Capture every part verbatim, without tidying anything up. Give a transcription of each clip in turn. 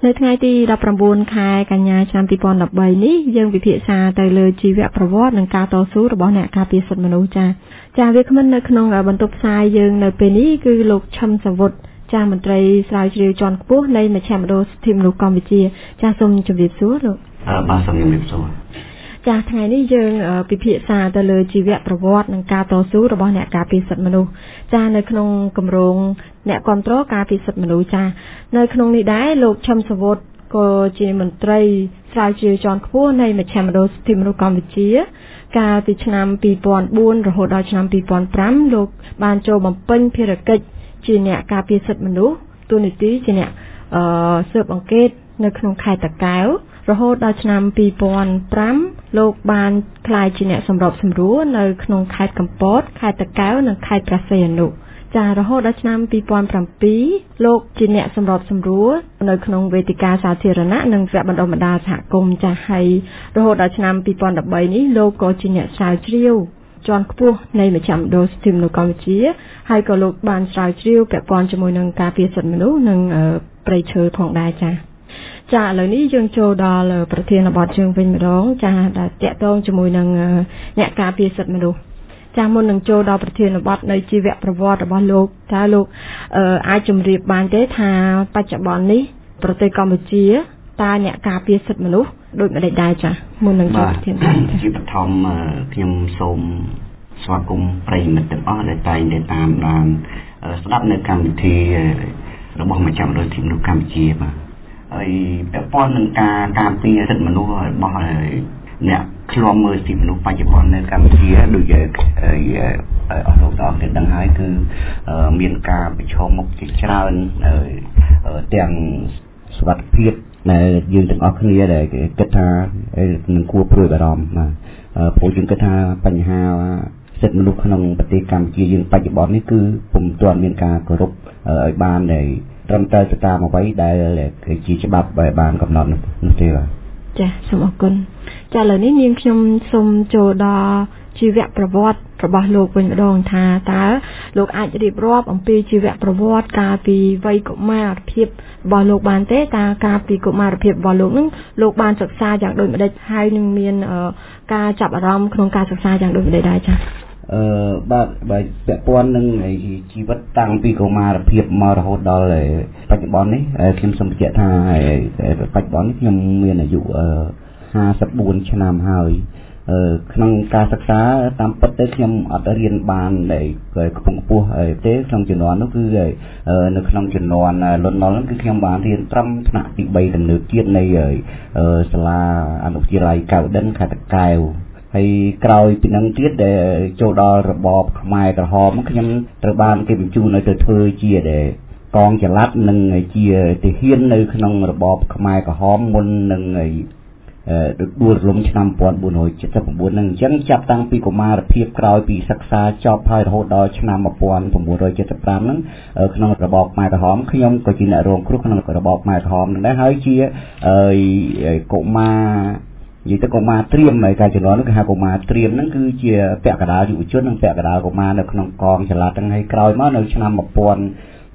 នៅថ្ងៃទីដប់ប្រាំបួនខែកញ្ញាឆ្នាំពីរពាន់ដប់បីនេះយើងពិភាក្សាទៅលើជីវប្រវត្តិនិងការតស៊ូរបស់អ្នកការពារសិទ្ធិមនុស្សចាចាវាគ្មិននៅក្នុងបន្ទប់ផ្សាយយើងនៅពេលនេះគឺលោកឈឹមសវុតចាមន្ត្រីស្រាវជ្រាវជាន់ខ្ពស់នៃមជ្ឈមណ្ឌលសិទ្ធិមនុស្សកម្ពុជាចាសូមជម្រាបសួរលោកអឺបាទសូមជម្រាបសួរចាថ្ងៃនេះយើងពិភាក្សាទៅលើជីវប្រវត្តិនិងការតស៊ូរបស់អ្នកការពារសិទ្ធិមនុស្សចានៅក្នុងគម្រោងអ្នកគាំទ្រការពារសិទ្ធិមនុស្សចានៅក្នុងនេះដែរលោកឈឹមសវុតក៏ជាមន្ត្រីស្រាវជ្រាវជាន់ខ្ពស់នៃមជ្ឈមណ្ឌលសិទ្ធិមនុស្សកម្ពុជាកាលពីឆ្នាំពីរពាន់បួនរហូតដល់ឆ្នាំពីរពាន់ប្រាំលោកបានចូលបំពេញភារកិច្ចជាអ្នកការពារសិទ្ធិមនុស្សទូនីតិជាអ្នកអឺស៊ើបអង្កេតនៅក្នុងខេត្តតាកែវរហូតដល់ឆ្នាំពីរពាន់ប្រាំលោកបានក្លាយជាអ្នកសម្របសម្រួលនៅក្នុងខេត្តកំពតខេត្តតាកែវនិងខេត្តព្រះសីហនុចារហូតដល់ឆ្នាំពីរពាន់ប្រាំពីរលោកជាអ្នកសម្របសម្រួលនៅក្នុងវេទិកាសាធារណៈនិងវគ្គបណ្ដុះបណ្ដាលសហគមន៍ចាស់ហើយរហូតដល់ឆ្នាំពីរពាន់ដប់បីនេះលោកក៏ជាអ្នកស្រាវជ្រាវជាន់ខ្ពស់នៃមជ្ឈមណ្ឌលសិទ្ធិមនុស្សកម្ពុជាហើយក៏លោកបានស្រាវជ្រាវពាក់ព័ន្ធជាមួយនឹងការពារសិទ្ធិមនុស្សនិងព្រៃឈើផងដែរចា៎ចាឥឡូវនេះយើងចូលដល់ប្រធានបទយើងវិញម្ដងចាដែលតាក់ទងជាមួយនឹងអ្នកការពារសិទ្ធិមនុស្សចាមុននឹងចូលដល់ប្រធានបទនៃជីវប្រវត្តិរបស់លោកតើលោកអាចជម្រាបបានទេថាបច្ចុប្បន្ននេះប្រទេសកម្ពុជាតើអ្នកការពារសិទ្ធិមនុស្សដូចម្ដេចដែរចាមុននឹងចូលប្រធានបទជាបឋមខ្ញុំសូមស្វាគមន៍ប្រិយមិត្តទាំងអស់ដែលតែងតែតាមដានស្ដាប់នៅកម្មវិធីរបស់មជ្ឈមណ្ឌលសិទ្ធិមនុស្សកម្ពុជាបាទហើយពាក់ព័ន្ធនឹងការការពារសិទ្ធិមនុស្សរបស់អ្នកឃ្លាំមើលសិទ្ធិមនុស្សបច្ចុប្បន្ននៅកម្ពុជាដូចអស់លោកទាំងអស់គ្នាដឹងហើយគឺមានការប្រឈមមុខជាច្រើនទាំងសុខភាពដែលយើងទាំងអស់គ្នាដែលគិតថានឹងគួរព្រួយបារម្ភបាទព្រោះយើងគិតថាបញ្ហាសិទ្ធិមនុស្សក្នុងប្រទេសកម្ពុជាយើងបច្ចុប្បន្ននេះគឺពុំទាន់មានការគោរពឲ្យបានដែលត្រឹមត្រូវទៅតាមអ្វីដែលជាច្បាប់បានកំណត់នោះទេបាទចាសូមអរគុណចាឥឡូវនេះនាងខ្ញុំសូមចូលដល់ជីវប្រវត្តិរបស់លោកវិញម្ដងថាតើលោកអាចរៀបរាប់អំពីជីវប្រវត្តិកាលពីវ័យកុមារភាពរបស់លោកបានទេតើកាលពីកុមារភាពរបស់លោកនឹងលោកបានសិក្សាយ៉ាងដូចម្ដេចហើយនឹងមានការចាប់អារម្មណ៍ក្នុងការសិក្សាយ៉ាងដូចម្ដេចដែរចាអឺបាទបាទពាក់ព័ន្ធនឹងជីវិតតាំងពីកុមារភាពមករហូតដល់បច្ចុប្បន្ននេះខ្ញុំសូមបញ្ជាក់ថាបច្ចុប្បន្ននេះខ្ញុំមានអាយុห้าสิบสี่ឆ្នាំហើយក្នុងការសិក្សាតាមពិតទៅខ្ញុំអត់រៀនបានដែលខ្ពង់ខ្ពស់ទេក្នុងជំនាន់នោះគឺនៅក្នុងជំនាន់លន់នល់គឺខ្ញុំបានរៀនត្រឹមថ្នាក់ទីបីទំនើបជាតិនៃសាលាអនុវិទ្យាល័យកៅដិនខេត្តតាកែវហើយក្រោយពីនឹងទៀតដែលចូលដល់របបខ្មែរក្រហមខ្ញុំត្រូវបានគេបញ្ជូនឲ្យទៅធ្វើជាដែលកងចល័តនិងជាទាហាននៅក្នុងរបបខ្មែរក្រហមមុននឹងដួលរំឆ្នាំmột nghìn bốn trăm七十九ហ្នឹងអញ្ចឹងចាប់តាំងពីកុមារភាពក្រោយពីសិក្សាចប់ហើយរហូតដល់ឆ្នាំmột nghìn chín trăm bảy mươi lămហ្នឹងក្នុងរបបខ្មែរក្រហមខ្ញុំក៏ជាអ្នករងគ្រោះក្នុងរបបខ្មែរក្រហមហ្នឹងដែរហើយជាកុមារនិយាយទៅកុមារត្រៀមហើយការជំនាន់នោះគេហៅកុមារត្រៀមហ្នឹងគឺជាពាក់កណ្ដាលយុវជននិងពាក់កណ្ដាលកុមារនៅក្នុងកងចល័តហ្នឹងហើយក្រោយមកនៅឆ្នាំmột nghìn chín trăm bảy mươi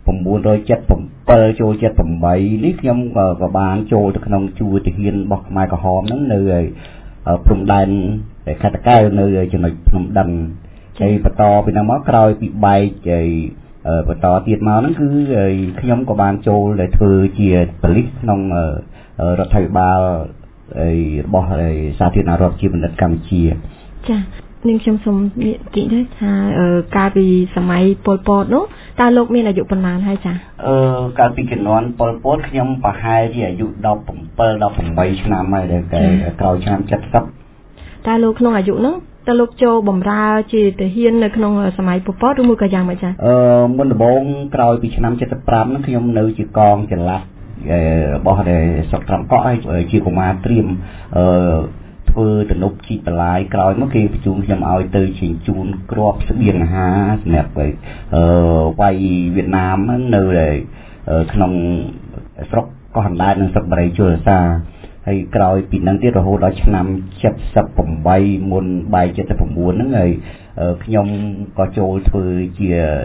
bảyចូលเจ็ดสิบแปดនេះខ្ញុំក៏ក៏បានចូលទៅក្នុងជួរទាហានរបស់ខ្មែរក្រហមហ្នឹងនៅព្រំដែនខេត្តតាកែវនៅចំណុចភ្នំដិនហើយបន្តពីហ្នឹងមកក្រោយពីបែកហើយបន្តទៀតមកហ្នឹងគឺខ្ញុំក៏បានចូលទៅធ្វើជាប៉ូលីសក្នុងរដ្ឋាភិបាលរបស់សាធារណរដ្ឋជាបណ្ឌិតកម្ពុជាចានាងខ្ញុំសូមនិយាយតិចដែរថាកាលពីសម័យប៉ុលពតនោះតើលោកមានអាយុប៉ុន្មានហើយចាអឺកាលពីជំនាន់ប៉ុលពតខ្ញុំប្រហែលជាអាយុដប់bảy ដប់八ឆ្នាំហើយដែលក្រោយឆ្នាំเจ็ดสิบតើលោកក្នុងអាយុហ្នឹងតើលោកចូលបម្រើជាទាហាននៅក្នុងសម័យប៉ុលពតឬមួយក៏យ៉ាងម៉េចចាអឺមុនដំបូងក្រោយពីឆ្នាំเจ็ดสิบห้าហ្នឹងខ្ញុំនៅជាកងចល័តរបស់ដែលស្រុកត្រំកក់ហើយជាកុមារត្រៀមអឺធ្វើទំនប់ជីបលាយក្រោយមកគេបញ្ជូនខ្ញុំឲ្យទៅជញ្ជូនគ្រាប់ស្បៀងអាហារសម្រាប់អឺវាយវៀតណាមនៅក្នុងស្រុកកោះអណ្ដែតនិងស្រុកបរិយជលសាហើយក្រោយពីហ្នឹងទៀតរហូតដល់ឆ្នាំเจ็ดสิบแปดមុនបែកเจ็ดสิบ九ហ្នឹងហើយខ្ញុំក៏ចូលធ្វើជា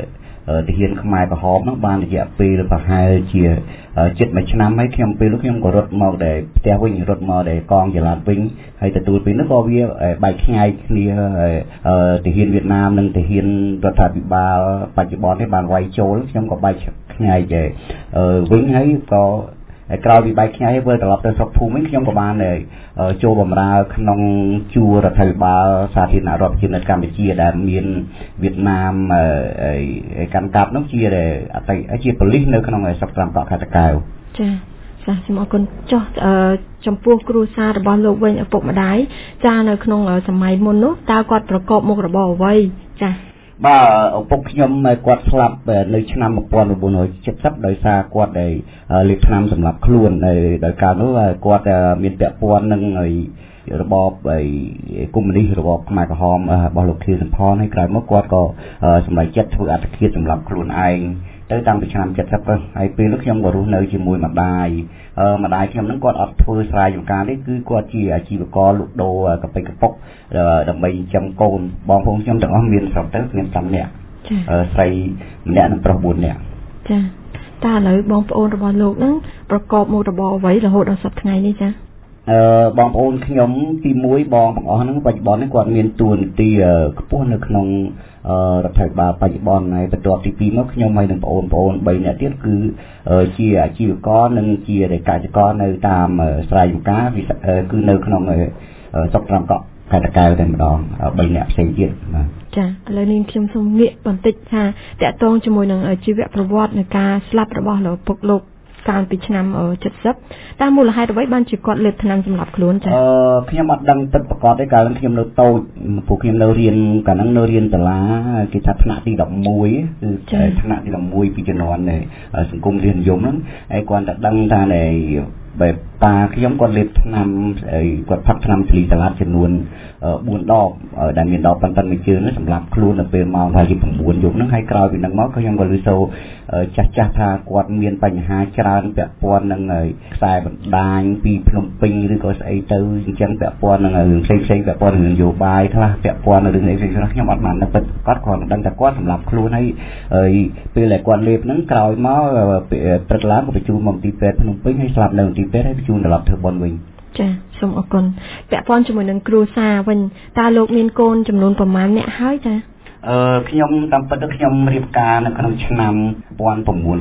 ទាហានខ្មែរក្រហមហ្នឹងបានរយៈពេលប្រហែលជាជិតមួយឆ្នាំហើយខ្ញុំពេលនោះខ្ញុំក៏រត់មកដែលផ្ទះវិញរត់មកដែលកងចល័តវិញហើយទទួលពេលនោះក៏វាបែកខ្ញែកគ្នាទាហានវៀតណាមនិងទាហានរដ្ឋាភិបាលបច្ចុប្បន្ននេះបានវាយចូលខ្ញុំក៏បែកខ្ញែកវិញហើយក៏ក្រោយពីបែកខ្ញែកហើយវិលត្រឡប់ទៅស្រុកភូមិវិញខ្ញុំក៏បានចូលបម្រើក្នុងជួររដ្ឋាភិបាលសាធារណរដ្ឋប្រជាមានិតកម្ពុជាដែលមានវៀតណាមកាន់កាប់នោះជាអតីតជាប៉ូលីសនៅក្នុងស្រុកត្រាំកក់ខេត្តតាកែវចាចាសូមអរគុណចុះចំពោះគ្រួសាររបស់លោកវិញឪពុកម្ដាយចានៅក្នុងសម័យមុននោះតើគាត់ប្រកបមុខរបរអ្វីចាបាទឪពុកខ្ញុំគាត់ស្លាប់នៅឆ្នាំmột nghìn chín trăm七十ដោយសារគាត់ដែលលេបថ្នាំសម្រាប់ខ្លួនដោយកាលនោះគាត់មានពាក់ព័ន្ធនឹងរបបកុម្មុយនីសរបបខ្មែរក្រហមរបស់លោកខៀវសំផនហើយក្រោយមកគាត់ក៏សម្រេចចិត្តធ្វើអត្តឃាតសម្រាប់ខ្លួនឯងទៅតាំងពីឆ្នាំ칠십ហើយពេលនោះខ្ញុំក៏រស់នៅជាមួយម្ដាយម្ដាយខ្ញុំហ្នឹងគាត់អត់ធ្វើស្រែចម្ការទេគឺគាត់ជាអាជីវករលក់ដូរកាពិកប៉ុកដើម្បីចិញ្ចឹមកូនបងប្អូនខ្ញុំទាំងអស់មានស្រុកទៅមានfiveនាក់ស្រីម្នាក់និងប្រុសfourនាក់ចាតើឥឡូវបងប្អូនរបស់លោកហ្នឹងប្រកបមុខរបរអ្វីរហូតដល់សប្តាហ៍ថ្ងៃនេះចាអឺបងប្អូនខ្ញុំទីoneបងទាំងអស់ហ្នឹងបច្ចុប្បន្ននេះគាត់មានតួនាទីខ្ពស់នៅក្នុងរដ្ឋាភិបាលបច្ចុប្បន្នហើយបន្ទាប់ទីtwoមកខ្ញុំហើយនឹងបងប្អូនthreeនាក់ទៀតគឺជាអាជីវករនិងជាកសិករនៅតាមស្រែចម្ការគឺនៅក្នុងស្រុកត្រាំកក់ខេត្តតាកែវតែម្ដងthreeនាក់ផ្សេងទៀតបាទចាឥឡូវនេះខ្ញុំសូមងាកបន្តិចថាតកតងជាមួយនឹងជីវប្រវត្តិនៃការស្លាប់របស់លោកពុកលោកកាលពីឆ្នាំ칠십តើមូលហេតុអ្វីបានជាគាត់លេបថ្នាំសម្រាប់ខ្លួនចាអឺខ្ញុំអត់ដឹងពិតប្រាកដទេកាលនោះខ្ញុំនៅតូចពួកខ្ញុំនៅរៀនកាលនោះនៅរៀនសាលាគេថាថ្នាក់ទីelevenគឺថ្នាក់ទីelevenពីជំនាន់សង្គមរាជនិយមហ្នឹងហើយគាត់តែដឹងថានៃបែបប៉ាខ្ញុំគាត់លេបថ្នាំគាត់ផឹកថ្នាំស្លីសាឡាត់ចំនួនfourដបដែលមានដបប៉ុន្តែមួយជើងសម្រាប់ខ្លួននៅពេលម៉ោងថាជាnineយប់ហ្នឹងហើយក្រោយពីហ្នឹងមកខ្ញុំក៏ឮសូរចាស់ចាស់ថាគាត់មានបញ្ហាច្រើនពាក់ព័ន្ធនឹងខ្សែបណ្ដាញពីភ្នំពេញឬក៏ស្អីទៅអញ្ចឹងពាក់ព័ន្ធនឹងរឿងផ្សេងផ្សេងពាក់ព័ន្ធនឹងនយោបាយខ្លះពាក់ព័ន្ធនឹងរឿងអីផ្សេងៗខ្ញុំអត់បានដឹងគាត់គាត់គ្រាន់តែដឹងតែគាត់សម្រាប់ខ្លួនហើយពេលដែលគាត់លេបហ្នឹងក្រោយមកព្រឹកឡើងក៏បញ្ជូនមកទីពេទ្យភ្នំពេញហើយស្លាប់នៅទីពេទ្យហើយបញ្ជូនត្រឡប់ធ្វើបុណ្យវិញចាសូមអរគុណពាក់ព័ន្ធជាមួយនឹងគ្រួសារវិញតើលោកមានកូនចំនួនប្រមាណអ្នកហើយចាអឺខ្ញុំតាមពិតទៅខ្ញុំរៀបការនៅក្នុងឆ្នាំnineteen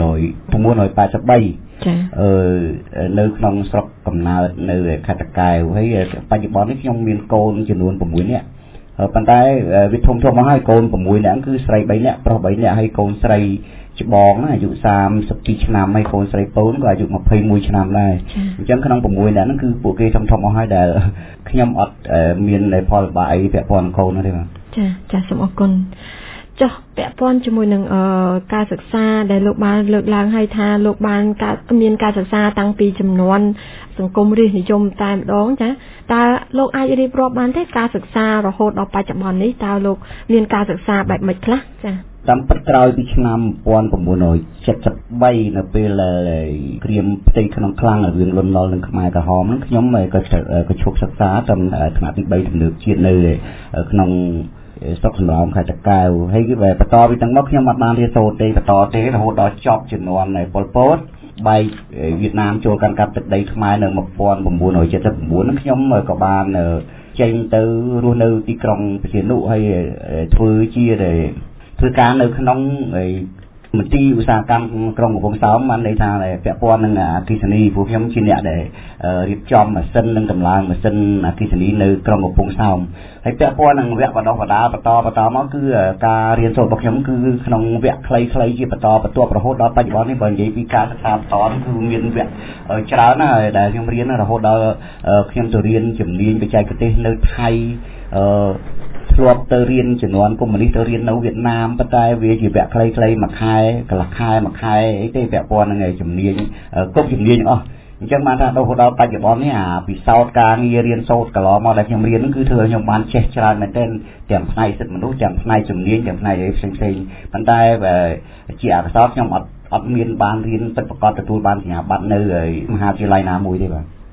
eighty-threeចាអឺនៅក្នុងស្រុកកំណើតនៅខេត្តតាកែវហើយបច្ចុប្បន្ននេះខ្ញុំមានកូនចំនួនsixនាក់ប៉ុន្តែវាធំធំមកហើយកូនsixនាក់គឺស្រីthreeនាក់ប្រុសthreeនាក់ហើយកូនស្រីច្បងហ្នឹងអាយុthirty-twoឆ្នាំហើយកូនស្រីពូនក៏អាយុtwenty-oneឆ្នាំដែរអញ្ចឹងក្នុងsixនាក់ហ្នឹងគឺពួកគេធំធំអស់ហើយដែលខ្ញុំអត់មានផលលំបាកអីពាក់ព័ន្ធនឹងកូនទេបាទចាចាសូមអរគុណចុះពាក់ព័ន្ធជាមួយនឹងការសិក្សាដែលលោកបានលើកឡើងឲ្យថាលោកបានមានការសិក្សាតាំងពីចំនួនសង្គមរាជនិយមតែម្ដងចាតើលោកអាចរៀបរាប់បានទេការសិក្សារហូតដល់បច្ចុប្បន្ននេះតើលោកមានការសិក្សាបែបម៉េចខ្លះចាតាមពិតក្រោយពីឆ្នាំnineteen seventy-threeនៅពេលក្រៀមផ្ទៃក្នុងខ្លាំងរវាងលន់នល់និងខ្មែរក្រហមហ្នឹងខ្ញុំក៏ក៏ឈប់សិក្សាតាមថ្នាក់ទីthreeទំនើបជាតិនៅក្នុងស្រុកសំរោងខេត្តតាកែវហើយគឺបន្តពីទាំងមកខ្ញុំអត់បានរៀនសូត្រទេបន្តទេរហូតដល់ចប់ជំនាន់ប៉ុលពតបែកវៀតណាមចូលកាន់កាប់ទឹកដីខ្មែរនៅnineteen seventy-nineហ្នឹងខ្ញុំក៏បានចេញទៅរស់នៅទីក្រុងព្រះសីហនុហើយធ្វើជាធ្វើការនៅក្នុងមន្ទីរឧស្សាហកម្មក្រុងកំពង់សោមបានន័យថាពាក់ព័ន្ធនឹងអគ្គិសនីព្រោះខ្ញុំជាអ្នកដែលរៀបចំម៉ាស៊ីននិងតម្លើងម៉ាស៊ីនអគ្គិសនីនៅក្រុងកំពង់សោមហើយពាក់ព័ន្ធនឹងវគ្គបណ្ដុះបណ្ដាលបន្តបន្តមកគឺការរៀនសូត្ររបស់ខ្ញុំគឺក្នុងវគ្គខ្លីៗជាបន្តបន្ទាប់រហូតដល់បច្ចុប្បន្ននេះបើនិយាយពីការសិក្សាបន្តគឺមានវគ្គច្រើនណាស់ដែលខ្ញុំរៀនរហូតដល់ខ្ញុំទៅរៀនជំនាញបច្ចេកទេសនៅថៃអឺធ្លាប់ទៅរៀនជំនាន់កុម្មុយនីសទៅរៀននៅវៀតណាមប៉ុន្តែវាជាវគ្គខ្លីៗមួយខែកន្លះខែមួយខែអីទេពាក់ព័ន្ធនឹងជំនាញគ្រប់ជំនាញអស់អញ្ចឹងបានថាដល់ដល់បច្ចុប្បន្ននេះអាពិសោធន៍ការងាររៀនសូត្រកន្លងមកដែលខ្ញុំរៀនហ្នឹងគឺធ្វើឲ្យខ្ញុំបានចេះច្រើនមែនទែនទាំងផ្នែកសិទ្ធិមនុស្សទាំងផ្នែកជំនាញទាំងផ្នែកអីផ្សេងៗប៉ុន្តែជាអក្សរខ្ញុំអត់អត់មានបានរៀនពិតប្រាកដទទួលបានសញ្ញាបត្រនៅមហាវិទ្យាល័យណាមួយទេបាទច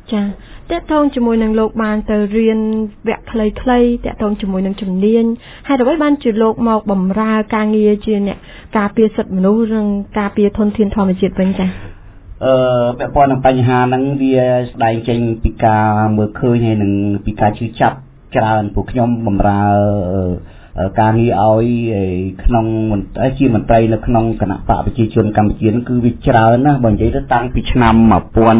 ចាតើតងជាមួយនឹងលោកបានទៅរៀនវគ្គខ្លីៗតើតងជាមួយនឹងជំនាញហើយអ្វីបានជាលោកមកបម្រើការងារជាអ្នកការពារសិទ្ធិមនុស្សនិងការពារធនធានធម្មជាតិវិញចាអឺពាក់ព័ន្ធនឹងបញ្ហាហ្នឹងវាស្ដែងចេញពីការមើលឃើញហើយនឹងពីការជឿចាប់ច្រើនពួកខ្ញុំបម្រើការងារឲ្យក្នុងជាមន្ត្រីនៅក្នុងគណៈបកប្រជាជនកម្ពុជាហ្នឹងគឺវាច្រើនណាស់បើនិយាយទៅតាំងពីឆ្នាំnineteen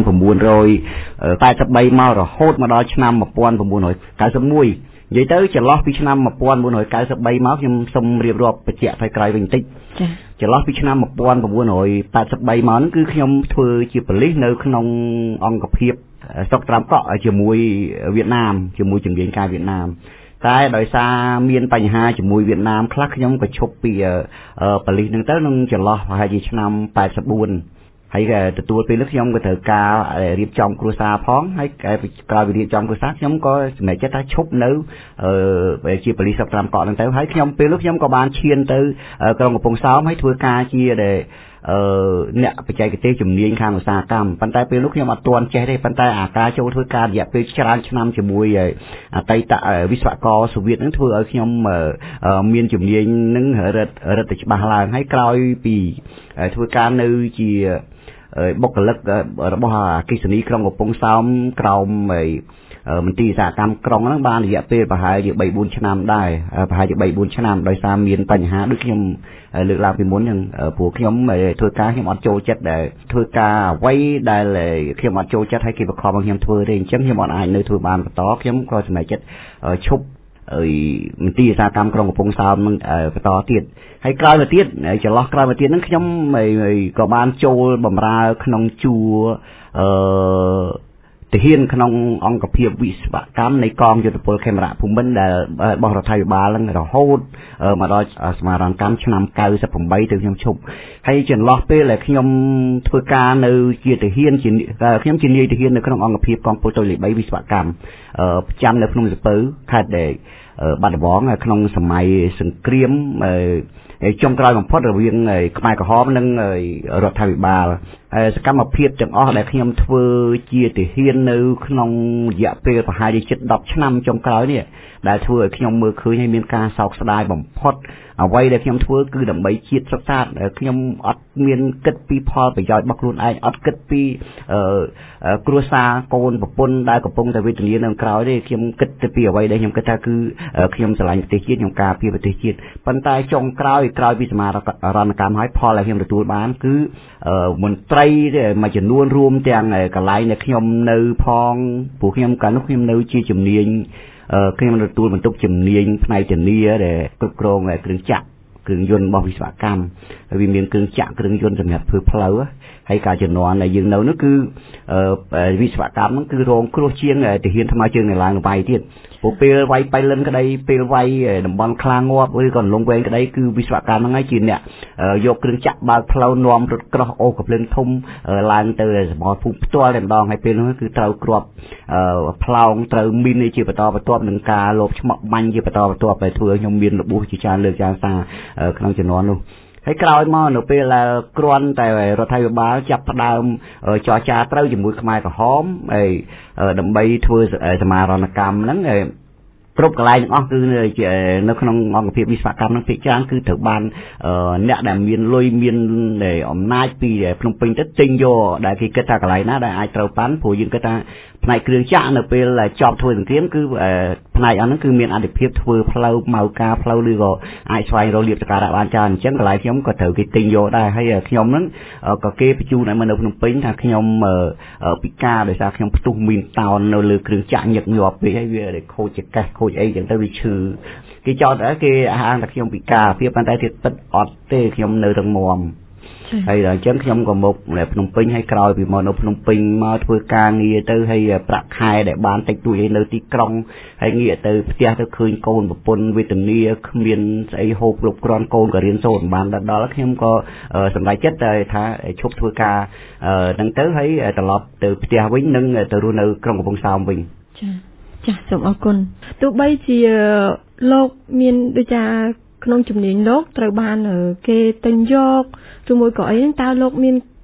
eighty-threeមករហូតមកដល់ឆ្នាំnineteen ninety-oneនិយាយទៅចន្លោះពីឆ្នាំnineteen ninety-threeមកខ្ញុំសូមរៀបរាប់បញ្ជាក់ថយក្រោយវិញបន្តិចចន្លោះពីឆ្នាំnineteen eighty-threeមកហ្នឹងគឺខ្ញុំធ្វើជាប៉ូលីសនៅក្នុងអង្គភាពស្រុកត្រាំកក់ជាមួយវៀតណាមជាមួយជំនាញការវៀតណាមតែដោយសារមានបញ្ហាជាមួយវៀតណាមខ្លះខ្ញុំក៏ឈប់ពីប៉ូលីសហ្នឹងទៅនឹងចន្លោះប្រហែលជាឆ្នាំeighty-fourហើយក៏ទទួលពេលនេះខ្ញុំក៏ត្រូវការរៀបចំគ្រួសារផងហើយក្រោយពីរៀបចំគ្រួសារខ្ញុំក៏សម្រេចចិត្តថាឈប់នៅជាប៉ូលីសស្រុកត្រាំកក់ហ្នឹងទៅហើយខ្ញុំពេលនេះខ្ញុំក៏បានឈានទៅក្រុងកំពង់សោមហើយធ្វើការជាដែលអឺអ្នកបច្ចេកទេសជំនាញខាងឧស្សាហកម្មប៉ុន្តែពេលនោះខ្ញុំអត់ទាន់ចេះទេប៉ុន្តែអាការចូលធ្វើការរយៈពេលច្រើនឆ្នាំជាមួយអតីតវិស្វករសូវៀតហ្នឹងធ្វើឲ្យខ្ញុំមានជំនាញហ្នឹងរឹតរឹតតែច្បាស់ឡើងហើយក្រោយពីធ្វើការនៅជាបុគ្គលិករបស់អគ្គិសនីក្រុងកំពង់សោមក្រោមមន្ទីរឧស្សាហកម្មក្រុងហ្នឹងបានរយៈពេលប្រហែលជាthree fourឆ្នាំដែរប្រហែលជាthree fourឆ្នាំដោយសារមានបញ្ហាដូចខ្ញុំលើកឡើងពីមុនហ្នឹងព្រោះខ្ញុំធ្វើការខ្ញុំអត់ចូលចិត្តដែលធ្វើការអ្វីដែលខ្ញុំអត់ចូលចិត្តឲ្យគេបង្ខំឲ្យខ្ញុំធ្វើទេអញ្ចឹងខ្ញុំអត់អាចនៅធ្វើបានបន្តខ្ញុំក៏សម្រេចចិត្តឈប់មន្ទីរឧស្សាហកម្មក្រុងកំពង់សោមនឹងបន្តទៀតហើយក្រោយមកទៀតចន្លោះក្រោយមកទៀតហ្នឹងខ្ញុំក៏បានចូលបម្រើក្នុងជួរអឺទាហានក្នុងអង្គភាពវិស្វកម្មនៃកងយុទ្ធពលខេមរៈភូមិន្ទដែលរបស់រដ្ឋាភិបាលហ្នឹងរហូតមកដល់សមារណកម្មឆ្នាំninety-eightទៅខ្ញុំឈប់ហើយចន្លោះពេលដែលខ្ញុំធ្វើការនៅជាទាហានជាខ្ញុំជានាយទាហាននៅក្នុងអង្គភាពកងពលតុលា3វិស្វកម្មប្រចាំនៅក្នុងសពៅខេត្តដែលបាត់ដំបងក្នុងសម័យសង្គ្រាមចុងក្រោយបំផុតរវាងខ្មែរក្រហមនិងរដ្ឋាភិបាលសកម្មភាពទាំងអស់ដែលខ្ញុំធ្វើជាទាហាននៅក្នុងរយៈពេលប្រហែលជាtenឆ្នាំចុងក្រោយនេះដែលធ្វើឲ្យខ្ញុំមើលឃើញឲ្យមានការសោកស្ដាយបំផុតអ្វីដែលខ្ញុំធ្វើគឺដើម្បីជាតិសុខសាន្តខ្ញុំអត់មានគិតពីផលប្រយោជន៍របស់ខ្លួនឯងអត់គិតពីគ្រួសារកូនប្រពន្ធដែលកំពុងតែវេទនានៅក្រោយទេខ្ញុំគិតទៅពីអ្វីដែលខ្ញុំគិតថាគឺខ្ញុំស្រឡាញ់ប្រទេសជាតិខ្ញុំការពារប្រទេសជាតិប៉ុន្តែចុងក្រោយក្រោយពីសមារណកម្មហើយផលដែលខ្ញុំទទួលបានគឺមន្ត្រីមួយចំនួនរួមទាំងកន្លែងដែលខ្ញុំនៅផងព្រោះខ្ញុំកាលនោះខ្ញុំនៅជាជំនាញខ្ញុំទទួលបន្ទុកជំនាញផ្នែកធានាដែលគ្រប់គ្រងគ្រឿងចក្រគ្រឿងយន្តរបស់វិស្វកម្មហើយវាមានគ្រឿងចក្រគ្រឿងយន្តសម្រាប់ធ្វើផ្លូវហើយការជំនាន់ដែលយើងនៅនោះគឺវិស្វកម្មហ្នឹងគឺរងគ្រោះជាងទាហានថ្មជើងនៅឡើងវាយទៀតព្រោះពេលវាយបៃលិនក្តីពេលវាយតំបន់ខ្លាងាប់ឬក៏លងវែងក្តីគឺវិស្វកម្មហ្នឹងហើយជាអ្នកយកគ្រឿងចក្របើកផ្លូវនាំរថក្រោះអូសកាភ្លើងធំឡើងទៅសមរភូមិផ្ទាល់តែម្ដងហើយពេលនោះគឺត្រូវគ្រាប់ផ្លោងត្រូវមីនជាបន្តបន្ទាប់នឹងការលបឆ្មក់បាញ់ជាបន្តបន្ទាប់ដែលធ្វើឲ្យខ្ញុំមានរបួសជាច្រើនលើកយ៉ាងសារក្នុងជំនាន់នោះហើយក្រោយមកនៅពេលដែលគ្រាន់តែរដ្ឋាភិបាលចាប់ផ្ដើមចរចាត្រូវជាមួយខ្មែរក្រហមហើយដើម្បីធ្វើសមារណកម្មហ្នឹងគ្រប់កន្លែងទាំងអស់គឺនៅក្នុងអង្គភាពវិស្វកម្មហ្នឹងភាគច្រើនគឺត្រូវបានអ្នកដែលមានលុយមានអំណាចពីភ្នំពេញទៅទិញយកដែលគេគិតថាកន្លែងណាដែលអាចត្រូវបានព្រោះយើងគិតថាផ្នែកគ្រឿងចក្រនៅពេលចប់ធ្វើសង្គ្រាមគឺផ្នែកអស់ហ្នឹងគឺមានអធិភាពធ្វើផ្លូវម៉ៅការផ្លូវឬក៏អាចស្វែងរកលៀបសក្ការៈបានច្រើនអញ្ចឹងកន្លែងខ្ញុំក៏ត្រូវគេទិញយកដែរហើយខ្ញុំហ្នឹងក៏គេបញ្ជូនឲ្យមកនៅភ្នំពេញថាខ្ញុំពិការដោយសារខ្ញុំផ្ទុះមីនតោននៅលើគ្រឿងចក្រញឹកញាប់ពេកហើយវាខូចចកេះខូចអីចឹងទៅវាឈឺគេចោទថាគេអះអាងថាខ្ញុំពិការភាពប៉ុន្តែទៀតពិតអត់ទេខ្ញុំនៅរឹងមាំហើយអញ្ចឹងខ្ញុំក៏មកភ្នំពេញហើយក្រោយពីមកនៅភ្នំពេញមកធ្វើការងារទៅហើយប្រាក់ខែដែលបានតិចតួចឲ្យនៅទីក្រុងហើយងាកទៅផ្ទះទៅឃើញកូនប្រពន្ធវេទនាគ្មានស្អីហូបគ្រប់គ្រាន់កូនក៏រៀនសូត្របានដល់ខ្ញុំក៏សម្រេចចិត្តថាឈប់ធ្វើការហ្នឹងទៅហើយត្រឡប់ទៅផ្ទះវិញនិងទៅរស់នៅក្រុងកំពង់សោមវិញចាចាសូមអរគុណទោះបីជាលោកមានដូចថាក្នុងជំនាញលោកត្រូវបានគេទិញយកឬមួយក៏អីហ្នឹងតើលោកមាន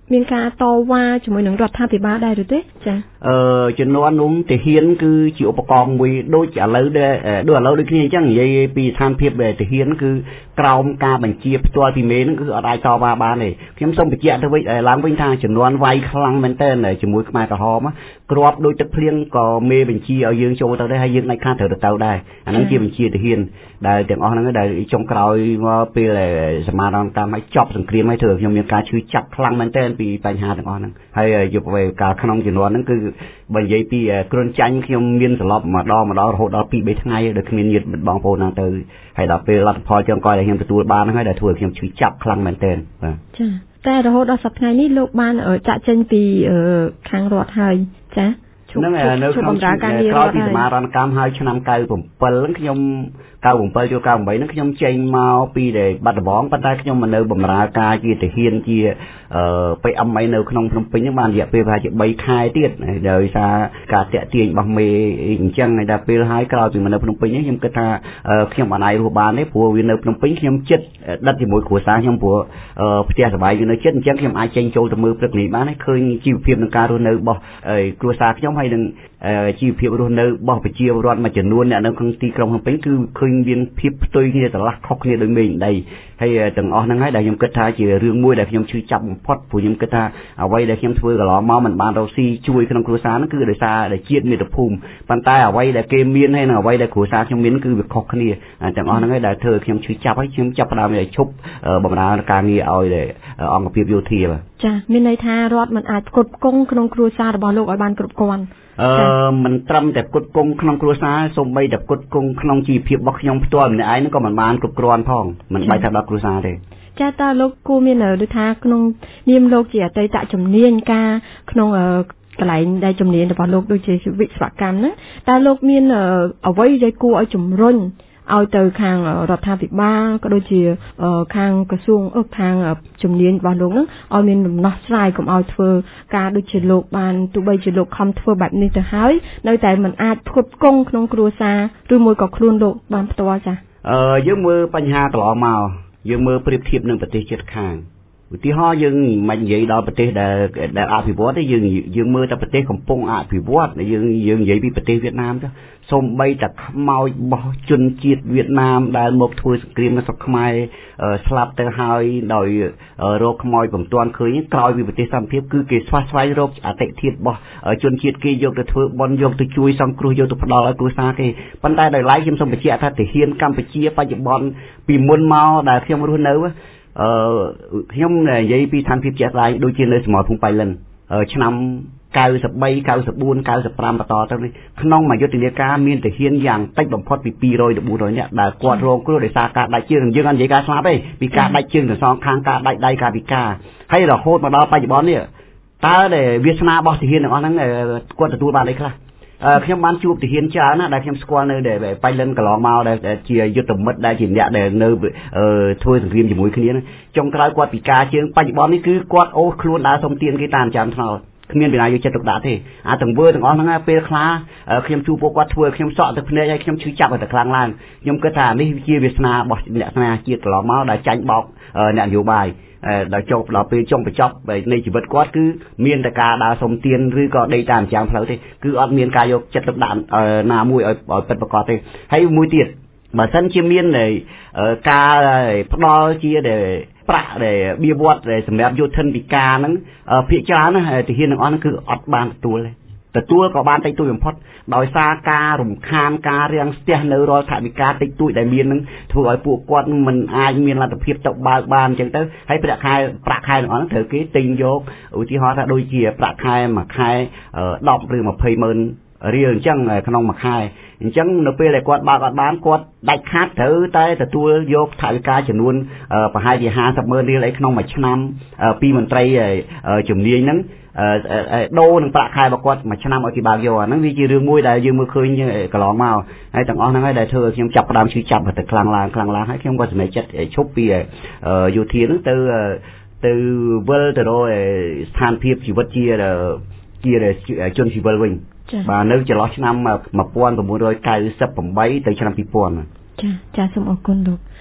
មានការតវ៉ាជាមួយនឹងរដ្ឋាភិបាលដែរឬទេចាអឺជំនាន់នោះទាហានគឺជាឧបករណ៍មួយដូចឥឡូវដែរដូចឥឡូវដូចគ្នាអញ្ចឹងនិយាយពីស្ថានភាពទាហានគឺក្រោមការបញ្ជាផ្ទាល់ពីមេហ្នឹងគឺអត់អាចតវ៉ាបានទេខ្ញុំសូមបញ្ជាក់ទៅវិញឡើងវិញថាជំនាន់វាយខ្លាំងមែនទែនជាមួយខ្មែរក្រហមគ្រាប់ដូចទឹកភ្លៀងក៏មេបញ្ជាឲ្យយើងចូលទៅដែរហើយយើងដាច់ខាតត្រូវទៅទៅដែរអាហ្នឹងជាបញ្ជាទាហានដែលទាំងអស់ហ្នឹងដែលចុងក្រោយមកពេលសមារណកម្មឲ្យចប់សង្គ្រាមហើយធ្វើខ្ញុំមានការឈឺចាប់ខ្លាំងមែនទែនពីបញ្ហាទាំងអស់ហ្នឹងហើយយុគវេកាលក្នុងជំនាន់ហ្នឹងគឺបើនិយាយពីគ្រុនចាញ់ខ្ញុំមានសន្លប់ម្ដងម្ដងរហូតដល់ពីរបីថ្ងៃដោយគ្មានញាតិមិត្តបងប្អូនហ្នឹងទៅហើយដល់ពេលលទ្ធផលចុងក្រោយដែលខ្ញុំទទួលបានហ្នឹងហើយដែលធ្វើឲ្យខ្ញុំឈឺចាប់ខ្លាំងមែនទែនបាទចាតែរហូតដល់សប្តាហ៍នេះលោកបានចាក់ចេញពីខាងរដ្ឋហើយចាហ្នឹងនៅក្នុងក្រោយពីសមារណកម្មហើយឆ្នាំកៅ៧ហ្នឹងខ្ញុំកៅ៧ចូលកៅ៨ហ្នឹងខ្ញុំចេញមកពីដែលបាត់ដំបងប៉ុន្តែខ្ញុំមកនៅបម្រើការជាទាហានជាអឺ pê em អីនៅក្នុងភ្នំពេញហ្នឹងបានរយៈពេលប្រហែលជាបីខែទៀតដោយសារការតាក់ទាញរបស់មេអញ្ចឹងហើយដល់ពេលហើយក្រោយពីមកនៅភ្នំពេញហ្នឹងខ្ញុំគិតថាខ្ញុំបានអាចរស់បានទេព្រោះវានៅភ្នំពេញខ្ញុំចិត្តដិតជាមួយគ្រួសារខ្ញុំព្រោះផ្ទះសុបាយវានៅចិត្តអញ្ចឹងខ្ញុំអាចចេញចូលទៅមើលព្រឹកនេះបានហើយឃើញជីវភាពនឹងការរស់នៅរបស់គ្រួសារខ្ញុំហើយនឹងជីវភាពរស់នៅរបស់ប្រជាពលរដ្ឋមួយចំនួនអ្នកនៅក្នុងទីក្រុងភ្នំពេញគឺឃើញមានភាពផ្ទុយគ្នាស្រឡះខុសគ្នាដោយមេដីហើយទាំងអស់ហ្នឹងហើយដែលខ្ញុំគិតថាជារឿងមួយដែលខ្ញុំឈឺចាប់បំផុតព្រោះខ្ញុំគិតថាអ្វីដែលខ្ញុំធ្វើកន្លងមកមិនបានរកស៊ីជួយក្នុងគ្រួសារហ្នឹងគឺដោយសារតែជាតិមាតុភូមិប៉ុន្តែអ្វីដែលគេមានហើយនិងអ្វីដែលគ្រួសារខ្ញុំមានគឺវាខុសគ្នាទាំងអស់ហ្នឹងហើយដែលធ្វើឲ្យខ្ញុំឈឺចាប់ហើយខ្ញុំចាប់ផ្ដើមឲ្យឈប់បម្រើការងារឲ្យអង្គភាពយោធាបាទចាមានន័យថារដ្ឋមិនអាចគ្រប់គ្រងក្នុងគ្រួសាររបស់លោកឲ្យបានគ្រប់គ្រាន់អឺមិនត្រឹមតែផ្គត់ផ្គង់ក្នុងគ្រួសារសូម្បីតែផ្គត់ផ្គង់ក្នុងជីវភាពរបស់ខ្ញុំផ្ទាល់ម្នាក់ឯងហ្នឹងក៏មិនបានគ្រប់គ្រាន់ផងមិនបែរថាដល់គ្រួសារទេចាតើលោកគូមានដូចថាក្នុងនាមលោកជាអតីតជំនាញការក្នុងកន្លែងដែលជំនាញរបស់លោកដូចជាវិស្វកម្មហ្នឹងតើលោកមានអ្វីដែលគួរឲ្យជំរុញឲ្យទៅខាងរដ្ឋាភិបាលក៏ដូចជាខាងក្រសួងអឺខាងជំនាញរបស់លោកហ្នឹងឲ្យមានដំណោះស្រាយកុំឲ្យធ្វើការដូចជាលោកបានទោះបីជាលោកខំធ្វើបែបនេះទៅហើយនៅតែមិនអាចផ្គត់ផ្គង់ក្នុងគ្រួសារឬមួយក៏ខ្លួនលោកបានផ្ទាល់ចា៎អឺយើងមើលបញ្ហាកន្លងមកយើងមើលប្រៀបធៀបនឹងប្រទេសជិតខាងឧទាហរណ៍យើងមិននិយាយដល់ប្រទេសដែលដែលអភិវឌ្ឍទេយើងយើងមើលតែប្រទេសកំពុងអភិវឌ្ឍយើងយើងនិយាយពីប្រទេសវៀតណាមទៅសូម្បីតែខ្មោចរបស់ជនជាតិវៀតណាមដែលមកធ្វើសង្គ្រាមនៅស្រុកខ្មែរស្លាប់ទៅហើយដោយរោគខ្មោចពុំទាន់ឃើញក្រោយពីប្រទេសសន្តិភាពគឺគេស្វះស្វែងរកអតិថិរបស់ជនជាតិគេយកទៅធ្វើបន់យកទៅជួយសង្គ្រោះយកទៅផ្ដល់ឲ្យគ្រួសារគេប៉ុន្តែដោយឡែកខ្ញុំសូមបញ្ជាក់ថាទាហានកម្ពុជាបច្ចុប្បន្នពីមុនមកដែលខ្ញុំរស់នៅអឺខ្ញុំនិយាយពីស្ថានភាពជាក់ស្ដែងដូចជានៅសមរភូមិបៃលិនឆ្នាំកៅបី កៅបួន កៅសិបប្រាំបន្តទៅនេះក្នុងមួយយុទ្ធនាការមានទាហានយ៉ាងតិចបំផុតពីពីររយទៅបួនរយនាក់ដែលគាត់រងគ្រោះដោយសារការដាច់ជើងយើងអត់និយាយការស្លាប់ទេពីការដាច់ជើងទាំងសងខាងការដាច់ដៃការពិការហើយរហូតមកដល់បច្ចុប្បន្ននេះតើដែលវាសនារបស់ទាហានទាំងអស់ហ្នឹងគាត់ទទួលបានអីខ្លះខ្ញុំបានជួបទាហានច្រើនណាស់ដែលខ្ញុំស្គាល់នៅដែលបៃលិនកន្លងមកដែលជាយុទ្ធមិត្តដែលជាអ្នកដែលនៅធ្វើសង្គ្រាមជាមួយគ្នាចុងក្រោយគាត់ពិការជើងបច្ចុប្បន្ននេះគឺគាត់អូសខ្លួនដើរសុំទានគេតាមចាំថ្នល់គ្មានពីណាយកចិត្តទុកដាក់ទេអាទាំងវើទាំងអស់ហ្នឹងពេលខ្លះខ្ញុំជួបពួកគាត់ធ្វើខ្ញុំសក់ទឹកភ្នែកហើយខ្ញុំឈឺចាប់តែខ្លាំងឡើងខ្ញុំគិតថានេះជាវាសនារបស់អ្នកស្នាជាតិកន្លងមកដែលចាញ់បោកអ្នកនយោបាយដល់ចុះដល់ពេលចុងបញ្ចប់នៃជីវិតគាត់គឺមានតែការដើរសុំទានឬក៏ដេកតាមចាំផ្លូវទេគឺអត់មានការយកចិត្តទុកដាក់ណាមួយឲ្យឲ្យពិតប្រាកដទេហើយមួយទៀតបើសិនជាមានការផ្ដល់ជាដែលប្រាក់ដែលបៀវត្សសម្រាប់យោធិនពិការហ្នឹងភាគច្រើនណាទាហានទាំងអស់ហ្នឹងគឺអត់បានទទួលទេទទួលក៏បានតិចតួចបំផុតដោយសារការរំខានការរាំងស្ទះនៅរាល់ថវិកាតិចតួចដែលមាននឹងធ្វើឲ្យពួកគាត់មិនអាចមានលទ្ធភាពទៅបើកបានអញ្ចឹងទៅហើយប្រាក់ខែប្រាក់ខែទាំងអស់ហ្នឹងត្រូវគេទិញយកឧទាហរណ៍ថាដូចជាប្រាក់ខែមួយខែដប់ឬម្ភៃម៉ឺនរៀលអញ្ចឹងក្នុងមួយខែអញ្ចឹងនៅពេលដែលគាត់បើកអត់បានគាត់ដាច់ខាតត្រូវតែទទួលយកថវិកាចំនួនប្រហែលជាហាសិបម៉ឺនរៀលអីក្នុងមួយឆ្នាំពីមន្ត្រីជំនាញហ្នឹងដូរនឹងប្រាក់ខែរបស់គាត់មួយឆ្នាំឲ្យគេបើកយកអាហ្នឹងវាជារឿងមួយដែលយើងមើលឃើញកន្លងមកហើយទាំងអស់ហ្នឹងហើយដែលធ្វើឲ្យខ្ញុំចាប់ផ្ដើមឈឺចាប់ទៅខ្លាំងឡើងខ្លាំងឡើងហើយខ្ញុំក៏សម្រេចចិត្តឈប់ពីយោធាហ្នឹងទៅទៅវិលទៅរកស្ថានភាពជីវិតជាជាជនស៊ីវិលវិញបាទនៅចន្លោះឆ្នាំmột nghìn chín trăm chín mươi támទៅឆ្នាំពីរពាន់ចាចាសូមអរគុណលោក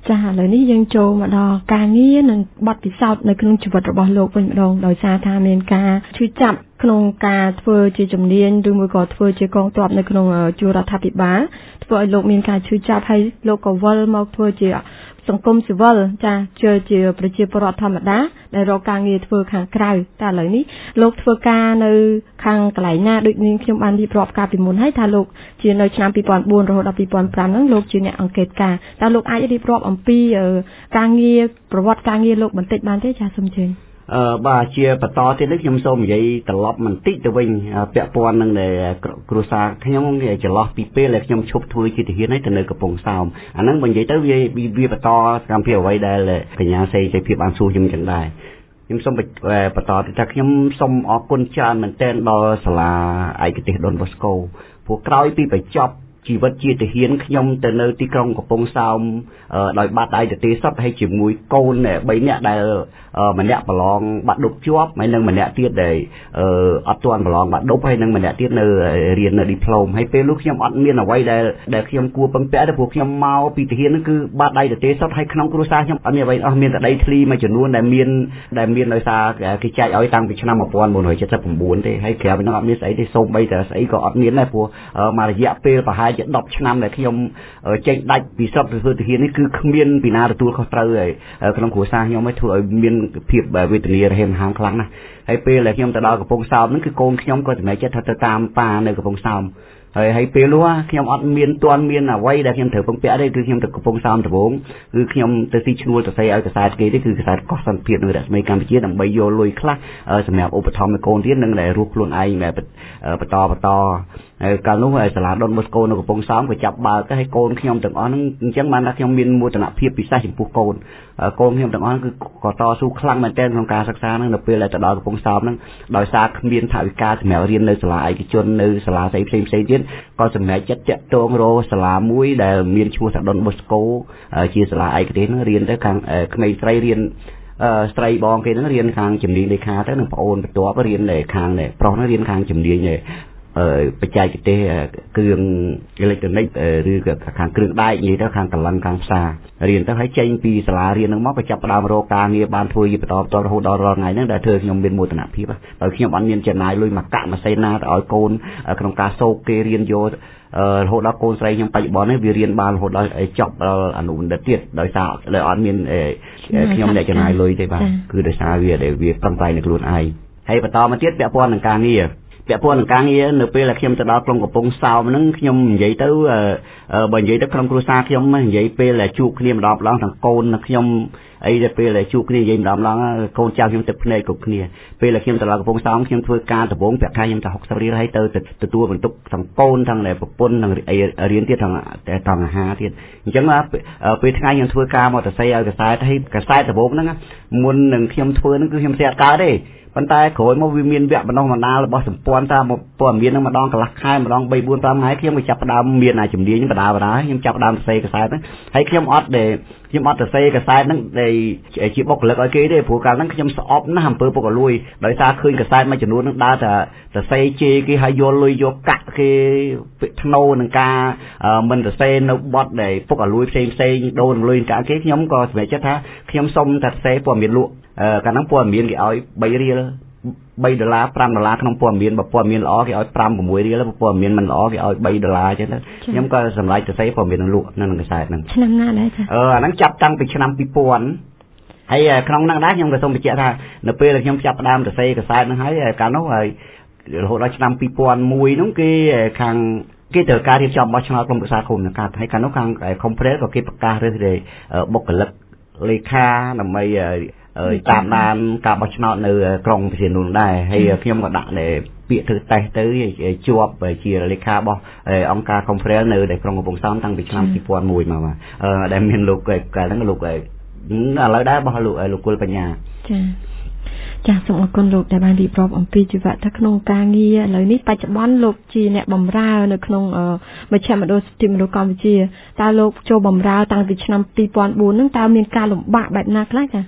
ចាឥឡូវនេះយើងចូលមកដល់ការងារនិងបទពិសោធន៍នៅក្នុងជីវិតរបស់លោកវិញម្ដងដោយសារថាមានការឈឺចាប់ក្នុងការធ្វើជាជំនាញឬមួយក៏ធ្វើជាកងទ័ពនៅក្នុងជួររដ្ឋាភិបាលធ្វើឲ្យលោកមានការឈឺចាប់ហើយលោកក៏វិលមកធ្វើជាសង្គមស៊ីវិលចាជាជាប្រជាពលរដ្ឋធម្មតាដែលរកការងារធ្វើខាងក្រៅតែឥឡូវនេះលោកធ្វើការនៅខាងកន្លែងណាដូចនាងខ្ញុំបានរៀបរាប់កាលពីមុនហើយថាលោកជានៅឆ្នាំពីរពាន់បួនរហូតដល់ពីរពាន់ប្រាំហ្នឹងលោកជាអ្នកអង្កេតការតើលោកអាចរៀបរាប់អំពីការងារប្រវត្តិការងារលោកបន្តិចបានទេចាសូមជឿអឺបាទជាបន្តទៀតនេះខ្ញុំសូមនិយាយត្រឡប់បន្តិចទៅវិញពាក់ព័ន្ធនឹងគ្រួសារខ្ញុំចន្លោះពីពេលដែលខ្ញុំឈប់ធ្វើជាទាហានហើយទៅនៅកំពង់សោមអាហ្នឹងបើនិយាយទៅវាវាបន្តកម្មវិធីអ្វីដែលកញ្ញាសេរីភាពបានសួរខ្ញុំចឹងដែរខ្ញុំសូមបន្តទៀតថាខ្ញុំសូមអរគុណច្រើនមែនទែនដល់សាលាឯកទេសដុនបូស្កូព្រោះក្រោយពីបញ្ចប់ជីវិតជាទាហានខ្ញុំទៅនៅទីក្រុងកំពង់សោមដោយបាត់ដៃទទេសុទ្ធហើយជាមួយកូនបីនាក់ដែលម្នាក់ប្រឡងបាត់ឌុបជាប់ហើយនឹងម្នាក់ទៀតដែលអត់ទាន់ប្រឡងបាត់ឌុបហើយនឹងម្នាក់ទៀតនៅរៀននៅឌីប្លូមហើយពេលនោះខ្ញុំអត់មានអ្វីដែលដែលខ្ញុំគួរពឹងពាក់ទេព្រោះខ្ញុំមកពីទាហានហ្នឹងគឺបាត់ដៃទទេសុទ្ធហើយក្នុងគ្រួសារខ្ញុំអត់មានអ្វីអស់មានតែដីធ្លីមួយចំនួនដែលមានដែលមានដោយសារគេចែកឲ្យតាំងពីឆ្នាំnineteen seventy-nineទេហើយក្រៅពីនោះអត់មានស្អីទេសូម្បីតែស្អីក៏អត់មានដែរព្រោះមករយៈពេលប្រហែលជាtenឆ្នាំដែលខ្ញុំចេញដាច់ពីស្រុកទៅធ្វើទាហាននេះគឺគ្មានពីណាទទួលខុសត្រូវហើយក្នុងគ្រួសារខ្ញុំឲ្យធ្វើឲ្យមានភាពវេទនារហេមហាមខ្លាំងណាស់ហើយពេលដែលខ្ញុំទៅដល់កំពង់សោមហ្នឹងគឺកូនខ្ញុំក៏សម្រេចចិត្តថាទៅតាមប៉ានៅកំពង់សោមហើយហើយពេលនោះខ្ញុំអត់មានទាន់មានអ្វីដែលខ្ញុំត្រូវពឹងពាក់ទេគឺខ្ញុំទៅកំពង់សោមដំបូងគឺខ្ញុំទៅទីឈ្នួលទៅស្អីឲ្យកសែតគេទេគឺកសែតកោះសន្តិភាពនៅរស្មីកម្ពុជាដើម្បីយកលុយខ្លះសម្រាប់ឧបត្ថម្ភកូនទៀតនិងដែលរស់ខ្លួនឯងដែលបន្តបន្តហើយកាលនោះសាលាដុនបូស្កូនៅកំពង់សោមក៏ចាប់បើកហើយកូនខ្ញុំទាំងអស់ហ្នឹងអញ្ចឹងបានថាខ្ញុំមានមោទនភាពពិសេសចំពោះកូនកូនខ្ញុំទាំងអស់គឺក៏តស៊ូខ្លាំងមែនទែនក្នុងការសិក្សាហ្នឹងនៅពេលដែលទៅដល់កំពង់សោមហ្នឹងដោយសារគ្មានថវិកាសម្រាប់រៀននៅសាលាឯកជននៅសាលាផ្សេងផ្សេងផ្សេងទៀតក៏សម្រេចចិត្តចាក់តងរកសាលាមួយដែលមានឈ្មោះថាដុនបូស្កូជាសាលាឯកទេសហ្នឹងរៀនទៅខាងក្មេងស្រីរៀនអឺស្ត្រីបងគេហ្នឹងរៀនខាងជំនាញលេខាទៅនឹងប្អូនបន្ទាប់រៀននៅខាងប្រុសហ្នឹងរៀនខាងជំនាញបច្ចេកទេសគ្រឿងអេឡិចត្រូនិកឬក៏ខាងគ្រឿងដែកនិយាយទៅខាងកលឹងខាងផ្សាររៀនទៅហើយចេញពីសាលារៀនហ្នឹងមកក៏ចាប់ផ្ដើមរកការងារបានធ្វើជាបន្តបន្តរហូតដល់រាល់ថ្ងៃហ្នឹងដែលធ្វើខ្ញុំមានមោទនភាពដោយខ្ញុំអត់មានចំណាយលុយមកកាក់ម៉ាស៊ីនណាទៅឲ្យកូនក្នុងការសោកគេរៀនយករហូតដល់កូនស្រីខ្ញុំបច្ចុប្បន្ននេះវារៀនបានរហូតដល់ចប់ដល់អនុបណ្ឌិតទៀតដោយសារដែលអត់មានខ្ញុំអ្នកចំណាយលុយទេបាទគឺដោយសារវាដែលវាប្រឹងប្រែងនៅខ្លួនឯងហើយបន្តមកទៀតពាក់ព័ន្ធនឹងការងារពាក់ព័ន្ធនឹងការងារនៅពេលដែលខ្ញុំទៅដល់ក្រុងកំពង់សោមហ្នឹងខ្ញុំនិយាយទៅបើនិយាយទៅក្រុមគ្រួសារខ្ញុំនិយាយពេលដែលជួបគ្នាម្ដងម្ដងទាំងកូននិងខ្ញុំអីដែលពេលដែលជួបគ្នានិយាយម្ដងម្ដងកូនចៅខ្ញុំទឹកភ្នែកគ្រប់គ្នាពេលដែលខ្ញុំទៅដល់កំពង់សោមខ្ញុំធ្វើការដំបូងប្រាក់ខែខ្ញុំតែsixtyរៀលហើយទៅទទួលបន្ទុកទាំងកូនទាំងប្រពន្ធទាំងរៀនទៀតទាំងទាំងអាហារទៀតអញ្ចឹងពេលថ្ងៃខ្ញុំធ្វើការមកទៅស័យឲ្យកសែតហើយកសែតដំបូងហ្នឹងមុននឹងខ្ញុំធ្វើហ្នឹងគឺខ្ញុំស្ទះកើតទេប៉ុន្តែក្រោយមកវាមានវគ្គបណ្ដុះបណ្ដាលរបស់សម្ព័ន្ធតាមព័ត៌មាននឹងម្ដងកន្លះខែម្ដងthree four fiveថ្ងៃខ្ញុំក៏ចាប់ផ្ដើមមានអាជំនាញបណ្ដាបណ្ដាខ្ញុំចាប់ផ្ដើមសរសេរកសែតហ្នឹងហើយខ្ញុំអត់ដែលខ្ញុំអត់សរសេរកសែតហ្នឹងដែលជាបុគ្គលិកឲ្យគេទេព្រោះកាលហ្នឹងខ្ញុំស្អប់ណាស់អំពើពុករលួយដោយសារឃើញកសែតមួយចំនួនហ្នឹងដើរតែសរសេរជេរគេឲ្យយកលុយយកកាក់គេធ្នូនឹងការមិនសរសេរនៅបទដែលពុករលួយផ្សេងផ្សេងដូរនឹងលុយកាក់គេខ្ញុំក៏សម្រេចចិត្តថាខ្ញុំសុំតែសរសេរព័ត៌មានលក់កាលហ្នឹងព័ត៌មានគេឲ្យthreeរៀលthreeដុល្លារfiveដុល្លារក្នុងព័ត៌មានបើព័ត៌មានល្អគេឲ្យfive sixរៀលបើព័ត៌មានមិនល្អគេឲ្យthreeដុល្លារអញ្ចឹងទៅខ្ញុំក៏សម្រេចសរសេរព័ត៌មាននឹងលក់នៅក្នុងកសែតហ្នឹងឆ្នាំណាដែរចាអឺអាហ្នឹងចាប់តាំងពីឆ្នាំtwo thousandហើយក្នុងហ្នឹងដែរខ្ញុំក៏សូមបញ្ជាក់ថានៅពេលដែលខ្ញុំចាប់ផ្ដើមសរសេរកសែតហ្នឹងហើយកាលនោះហើយរហូតដល់ឆ្នាំtwo thousand oneហ្នឹងគេខាងគេត្រូវការរៀបចំបោះឆ្នោតក្រុមប្រឹក្សាគុំនឹងកាត់ហើយកាលនោះខាង Compress ក៏គេប្រកាសរើសរែបុគ្គលិកលេខាដើម្បីតាមដានការបោះឆ្នោតនៅក្រុងព្រះសីហនុដែរហើយខ្ញុំក៏ដាក់ពាក្យធ្វើតេស្តទៅជាប់ជាលេខារបស់អង្គការ Compress នៅក្នុងក្រុងកំពង់សោមតាំងពីឆ្នាំtwo thousand oneមកដែលមានលោកកាលហ្នឹងលោកឥឡូវដែររបស់លោកលោកគុលបញ្ញាចាចាសូមអរគុណលោកដែលបានរៀបរាប់អំពីជីវៈទៅក្នុងការងារឥឡូវនេះបច្ចុប្បន្នលោកជាអ្នកបម្រើនៅក្នុងមជ្ឈមណ្ឌលសិទ្ធិមនុស្សកម្ពុជាតើលោកចូលបម្រើតាំងពីឆ្នាំtwo thousand fourហ្នឹងតើមានការលំបាកបែបណាខ្លះចា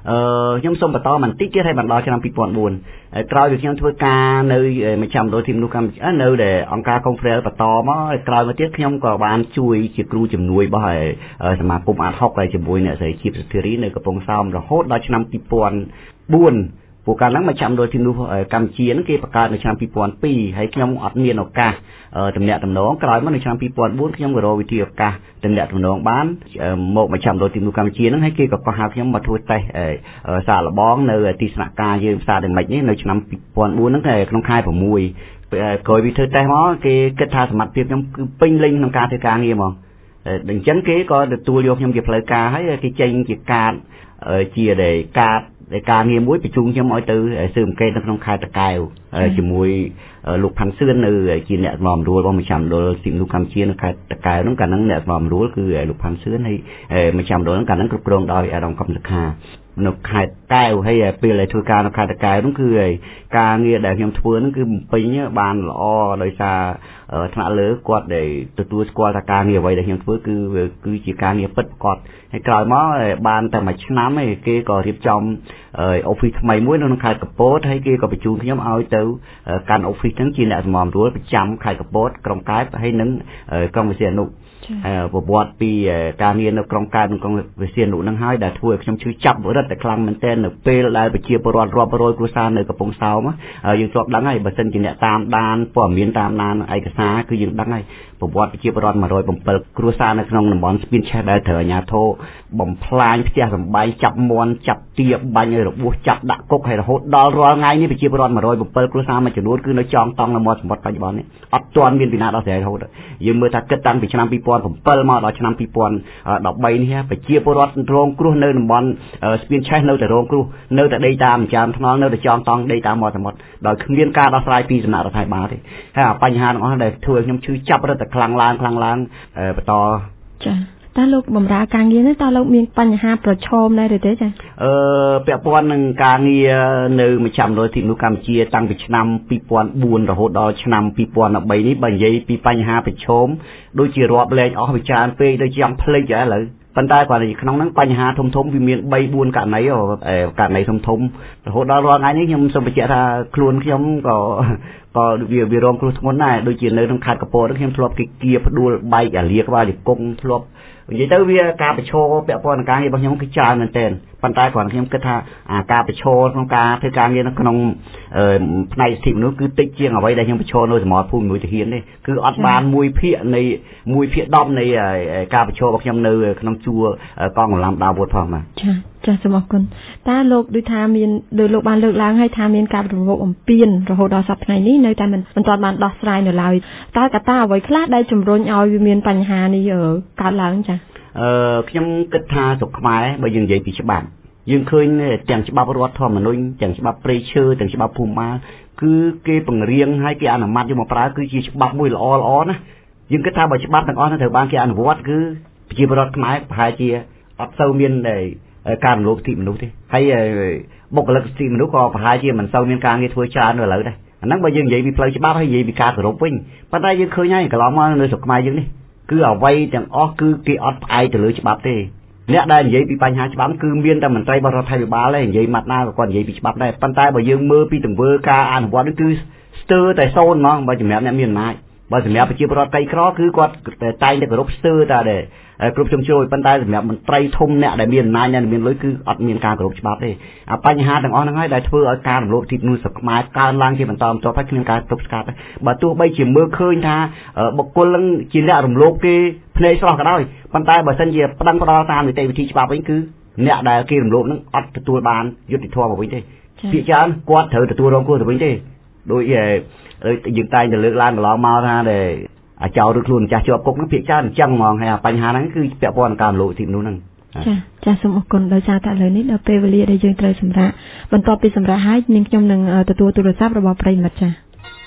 អឺខ្ញុំសូមបន្តបន្តិចទៀតឲ្យបានដល់ឆ្នាំពីរពាន់បួនក្រោយពីខ្ញុំធ្វើការនៅមជ្ឈមណ្ឌលទីមនុស្សកម្ពុជានៅដែលអង្គការ Conference បន្តមកក្រោយមកទៀតខ្ញុំក៏បានជួយជាគ្រូជំនួយរបស់សមាគមអាតហុកហើយជាមួយអ្នកស្រីជីបសុធារីនៅកំពង់សោមរហូតដល់ឆ្នាំពីរពាន់បួនពួកកាលហ្នឹងមជ្ឈមណ្ឌលទីមនុស្សកម្ពុជាហ្នឹងគេបង្កើតនៅឆ្នាំពីរពាន់ពីរហើយខ្ញុំអត់មានឱកាសតំណាក់តំណងក្រោយមកនៅឆ្នាំពីរពាន់បួនខ្ញុំក៏រកវិធីឱកាសតំណាក់តំណងបានមកមជ្ឈមណ្ឌលទីមនុស្សកម្ពុជាហ្នឹងហើយគេក៏កោះហៅខ្ញុំមកធ្វើតេស្តសាកល្បងនៅទីស្នាក់ការយើងផ្សារដេមិចនេះនៅឆ្នាំពីរពាន់បួនហ្នឹងក្នុងខែប្រាំមួយក្រោយពីធ្វើតេស្តមកគេគិតថាសមត្ថភាពខ្ញុំគឺពេញលេញក្នុងការធ្វើការងារហ្មងអញ្ចឹងគេក៏ទទួលយកខ្ញុំជាផ្លូវការហើយគេចេញជាកាតជាដែលកាតការងារមួយបញ្ជូនខ្ញុំឲ្យទៅស៊ើបអង្កេតនៅក្នុងខេត្តតាកែវជាមួយលោកផាន់សឿននៅជាអ្នកសម្របសម្រួលរបស់មជ្ឈមណ្ឌលទីមនុស្សកម្ពុជានៅខេត្តតាកែវហ្នឹងកាលហ្នឹងអ្នកសម្របសម្រួលគឺលោកផាន់សឿនហើយមជ្ឈមណ្ឌលហ្នឹងកាលហ្នឹងគ្រប់គ្រងដោយអារម្មណ៍កំសខានៅខេត្តកែវហើយពេលដែលធ្វើការនៅខេត្តតាកែវហ្នឹងគឺការងារដែលខ្ញុំធ្វើហ្នឹងគឺបំពេញបានល្អដោយសារថ្នាក់លើគាត់ដែលទទួលស្គាល់ថាការងារអ្វីដែលខ្ញុំធ្វើគឺគឺជាការងារពិតប្រាកដហើយក្រោយមកបានតែមួយឆ្នាំឯងគេក៏រៀបចំអូហ្វីសថ្មីមួយនៅក្នុងខេត្តកំពតហើយគេក៏បញ្ជូនខ្ញុំឲ្យទៅកាន់អូហ្វីសហ្នឹងជាអ្នកសម្របសម្រួលប្រចាំខេត្តកំពតក្រុងកែបហើយនឹងក្រុងវិទ្យានុប្រវត្តិពីការងារនៅក្រុងកែបនិងក្រុងវិទ្យានុហ្នឹងហើយដែលធ្វើឲ្យខ្ញុំឈឺចាប់រឹតតែខ្លាំងមែនទែននៅពេលដែលប្រជាពលរដ្ឋរាប់រយគ្រួសារនៅកំពង់សោមយើងធ្លាប់ដឹងហើយបើសិនជាអ្នកតាមដានព័ត៌មានតាមដានឯកសារគឺយើងដឹងហើយប្រវត្តិប្រជាពលរដ្ឋមួយរយbảyគ្រួសារនៅក្នុងតំបន់ស្ពានឆេះដែលត្រូវអាជ្ញាធរបំផ្លាញផ្ទះសម្បែងចាប់មន់ចាប់ទាបាញ់ឲ្យរបួសចាប់ដាក់គុកហើយរហូតដល់រាល់ថ្ងៃនេះប្រជាពលរដ្ឋមួយរយbảyគ្រួសារមួយចំនួនគឺនៅចងតង់នៅមាត់សមុទ្របច្ចុប្បន្ននេះអត់ទាន់មានពីណាដោះស្រាយរហូតយើងមើលថាគិតតាំងពីឆ្នាំពីរពាន់bảyមកដល់ឆ្នាំពីរពាន់ដប់បីនេះប្រជាពលរដ្ឋរងគ្រោះនៅតំបន់ស្ពានឆេះនៅតែរងគ្រោះនៅតែដេកតាមចាមថ្នល់នៅតែចងតង់ដេកតាមមាត់សមុទ្រដោយគ្មានការដោះស្រាយពីសំណាក់រដ្ឋាភិបាលទេហើយបញ្ហាទាំងអស់ដែលធ្វើឲ្យខ្ញុំឈឺចាប់រឹតតែខ្លាំងឡើងខ្លាំងឡើងបន្តចា៎តើលោកបម្រើការងារនេះតើលោកមានបញ្ហាប្រឈមដែរទេចា៎អឺពាក់ព័ន្ធនឹងការងារនៅមជ្ឈមណ្ឌលទីមនុស្សកម្ពុជាតាំងពីឆ្នាំពីរពាន់បួនរហូតដល់ឆ្នាំពីរពាន់ដប់បីនេះបើនិយាយពីបញ្ហាប្រឈមដូចជារាប់លែងអស់វិចារពេកដូចជាចង់ភ្លេចឥឡូវប៉ុន្តែគាត់នៅក្នុងហ្នឹងបញ្ហាធំធំវាមានបីបួនករណីករណីធំធំរហូតដល់រាល់ថ្ងៃនេះខ្ញុំសូមបញ្ជាក់ថាខ្លួនខ្ញុំក៏ក៏វាវារងគ្រោះធ្ងន់ដែរដូចជានៅក្នុងខេត្តកំពតខ្ញុំធ្លាប់គេគៀផ្ដួលបែកអាលាក្បាលជង្គង់ធ្លាប់និយាយទៅវាការប្រឈមពាក់ព័ន្ធនឹងការងាររបស់ខ្ញុំគឺច្រើនមែនទែនប៉ុន្តែគ្រាន់ខ្ញុំគិតថាអាការប្រឈមក្នុងការធ្វើការងារនៅក្នុងផ្នែកសិទ្ធិមនុស្សគឺតិចជាងអ្វីដែលខ្ញុំប្រឈមនៅសមរភូមិមួយទាហាននេះគឺអត់បានមួយភាគនៃមួយភាគដប់នៃការប្រឈមរបស់ខ្ញុំនៅក្នុងជួរកងកម្លាំងដាវុធផងបាទចាចាសូមអរគុណតើលោកដូចថាមានដោយលោកបានលើកឡើងហើយថាមានការប្រមូលអំពានរហូតដល់សប្តាហ៍នេះនៅតែមិនមិនទាន់បានដោះស្រាយនៅឡើយតើកត្តាអ្វីខ្លះដែលជំរុញឲ្យវាមានបញ្ហានេះកើតឡើងចាអឺខ្ញុំគិតថាស្រុកខ្មែរបើយើងនិយាយពីច្បាប់យើងឃើញទាំងច្បាប់រដ្ឋធម្មនុញ្ញទាំងច្បាប់ព្រៃឈើទាំងច្បាប់ភូមិបាលគឺគេបង្រៀងឲ្យគេអនុម័តយកមកប្រើគឺជាច្បាប់មួយល្អល្អណាយើងគិតថាបើច្បាប់ទាំងអស់នោះត្រូវបានគេអនុវត្តគឺប្រជាពលរដ្ឋខ្មែរប្រហែលជាអត់សូវមានការរំលោភសិទ្ធិមនុស្សទេហើយបុគ្គលិកសិទ្ធិមនុស្សក៏ប្រហែលជាមិនសូវមានការងារធ្វើច្រើននៅឥឡូវដែរអាហ្នឹងបើយើងនិយាយពីផ្លូវច្បាប់ហើយនិយាយពីការគោរពវិញប៉ុន្តែយើងឃើញហើយកន្លងមកនៅស្រុកខ្មែរយើងនេះគឺអ្វីទាំងអស់គឺគេអត់ផ្អែកទៅលើច្បាប់ទេអ្នកដែលនិយាយពីបញ្ហាច្បាប់គឺមានតែមន្ត្រីរបស់រដ្ឋាភិបាលទេនិយាយម៉ាត់ណាក៏គាត់និយាយពីច្បាប់ដែរប៉ុន្តែបើយើងមើលពីទង្វើការអនុវត្តនេះគឺស្ទើរតែសូន្យហ្មងបើសម្រាប់អ្នកមានអំណាចបើសម្រាប់ប្រជាពលរដ្ឋក្រីក្រគឺគាត់តែងតែគោរពស្ទើរតែដែរគ្រប់ជំជ្រួយប៉ុន្តែសម្រាប់មន្ត្រីធំអ្នកដែលមានអំណាចអ្នកដែលមានលុយគឺអត់មានការគោរពច្បាប់ទេអាបញ្ហាទាំងអស់ហ្នឹងហើយដែលធ្វើឲ្យការរំលោភសិទ្ធិមនុស្សស្រុកខ្មែរកើនឡើងជាបន្តបន្ទាប់ហើយគ្មានការទប់ស្កាត់បើទោះបីជាមើលឃើញថាបុគ្គលនឹងជាអ្នករំលោភគេភ្នែកស្រស់ក៏ដោយប៉ុន្តែបើសិនជាប្តឹងផ្ដាល់តាមនីតិវិធីច្បាប់វិញគឺអ្នកដែលគេរំលោភហ្នឹងអត់ទទួលបានយុត្តិធម៌មកវិញទេភាគច្រើនគាត់ត្រូវទទួលរងគ្រោះទៅវិញទេដូចយើងតែងតែលើកឡើងកន្លងមកថាដែលអាចោលឬខ្លួនម្ចាស់ជាប់គុកហ្នឹងភាគច្រើនអញ្ចឹងហ្មងហើយបញ្ហាហ្នឹងគឺពាក់ព័ន្ធនឹងការរំលោភសិទ្ធិមនុស្សហ្នឹងចាចាសូមអរគុណដោយសារតែឥឡូវនេះដល់ពេលវេលាដែលយើងត្រូវសម្រាប់បន្ទាប់ពីសម្រាប់ហើយនាងខ្ញុំនឹងទទួលទូរស័ព្ទរបស់ប្រិយមិត្តចា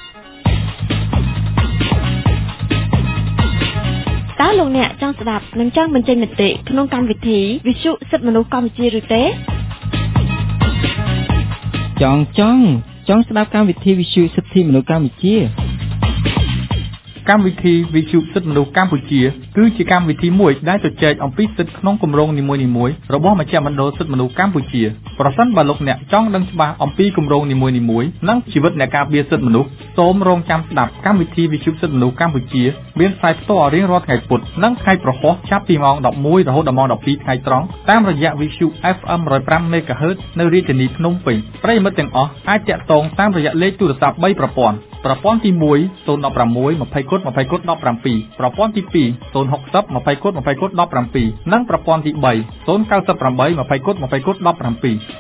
តើលោកអ្នកចង់ស្ដាប់និងចង់បញ្ចេញមតិក្នុងកម្មវិធីវិទ្យុសិទ្ធិមនុស្សកម្ពុជាឬទេចង់ចង់ចង់ស្ដាប់កម្មវិធីវិទ្យុសិទ្ធិមនុស្សកម្ពុជាកម្មវិធីវិទ្យុសិទ្ធិមនុស្សកម្ពុជាគឺជាកម្មវិធីមួយដែលជជែកអំពីសិទ្ធិក្នុងគម្រោងនីមួយៗរបស់មជ្ឈមណ្ឌលសិទ្ធិមនុស្សកម្ពុជាប្រសិនបើលោកអ្នកចង់ដឹងច្បាស់អំពីគម្រោងនីមួយៗនិងជីវិតអ្នកការពារសិទ្ធិមនុស្សសូមរងចាំស្ដាប់កម្មវិធីវិទ្យុសិទ្ធិមនុស្សកម្ពុជាមានផ្សាយផ្ទាល់រៀងរាល់ថ្ងៃពុធនិងថ្ងៃប្រហ័សចាប់ពីម៉ោងដប់មួយរហូតដល់ម៉ោងដប់ពីរថ្ងៃត្រង់តាមរយៈវិទ្យុ เอฟ เอ็ม หนึ่งร้อยห้า MHz នៅរាជធានីភ្នំពេញប្រិយមិត្តទាំងអស់អាចតាក់ទងតាមរយៈលេខទូរស័ព្ទបីប្រព័ន្ធប្រព័ន្ធទីមួយ ศูนย์ หนึ่ง หก ยี่สิบ ยี่สิบ ยี่สิบ ยี่สิบ ប្រព័ន្ធទីពីរ ศูนย์ หก ศูนย์ ยี่สิบ ยี่สิบ ยี่สิบ ยี่สิบ និងប្រព័ន្ធទីបី ศูนย์ เก้า แปด ยี่สิบ ยี่สิบ ยี่สิบ ยี่สิบ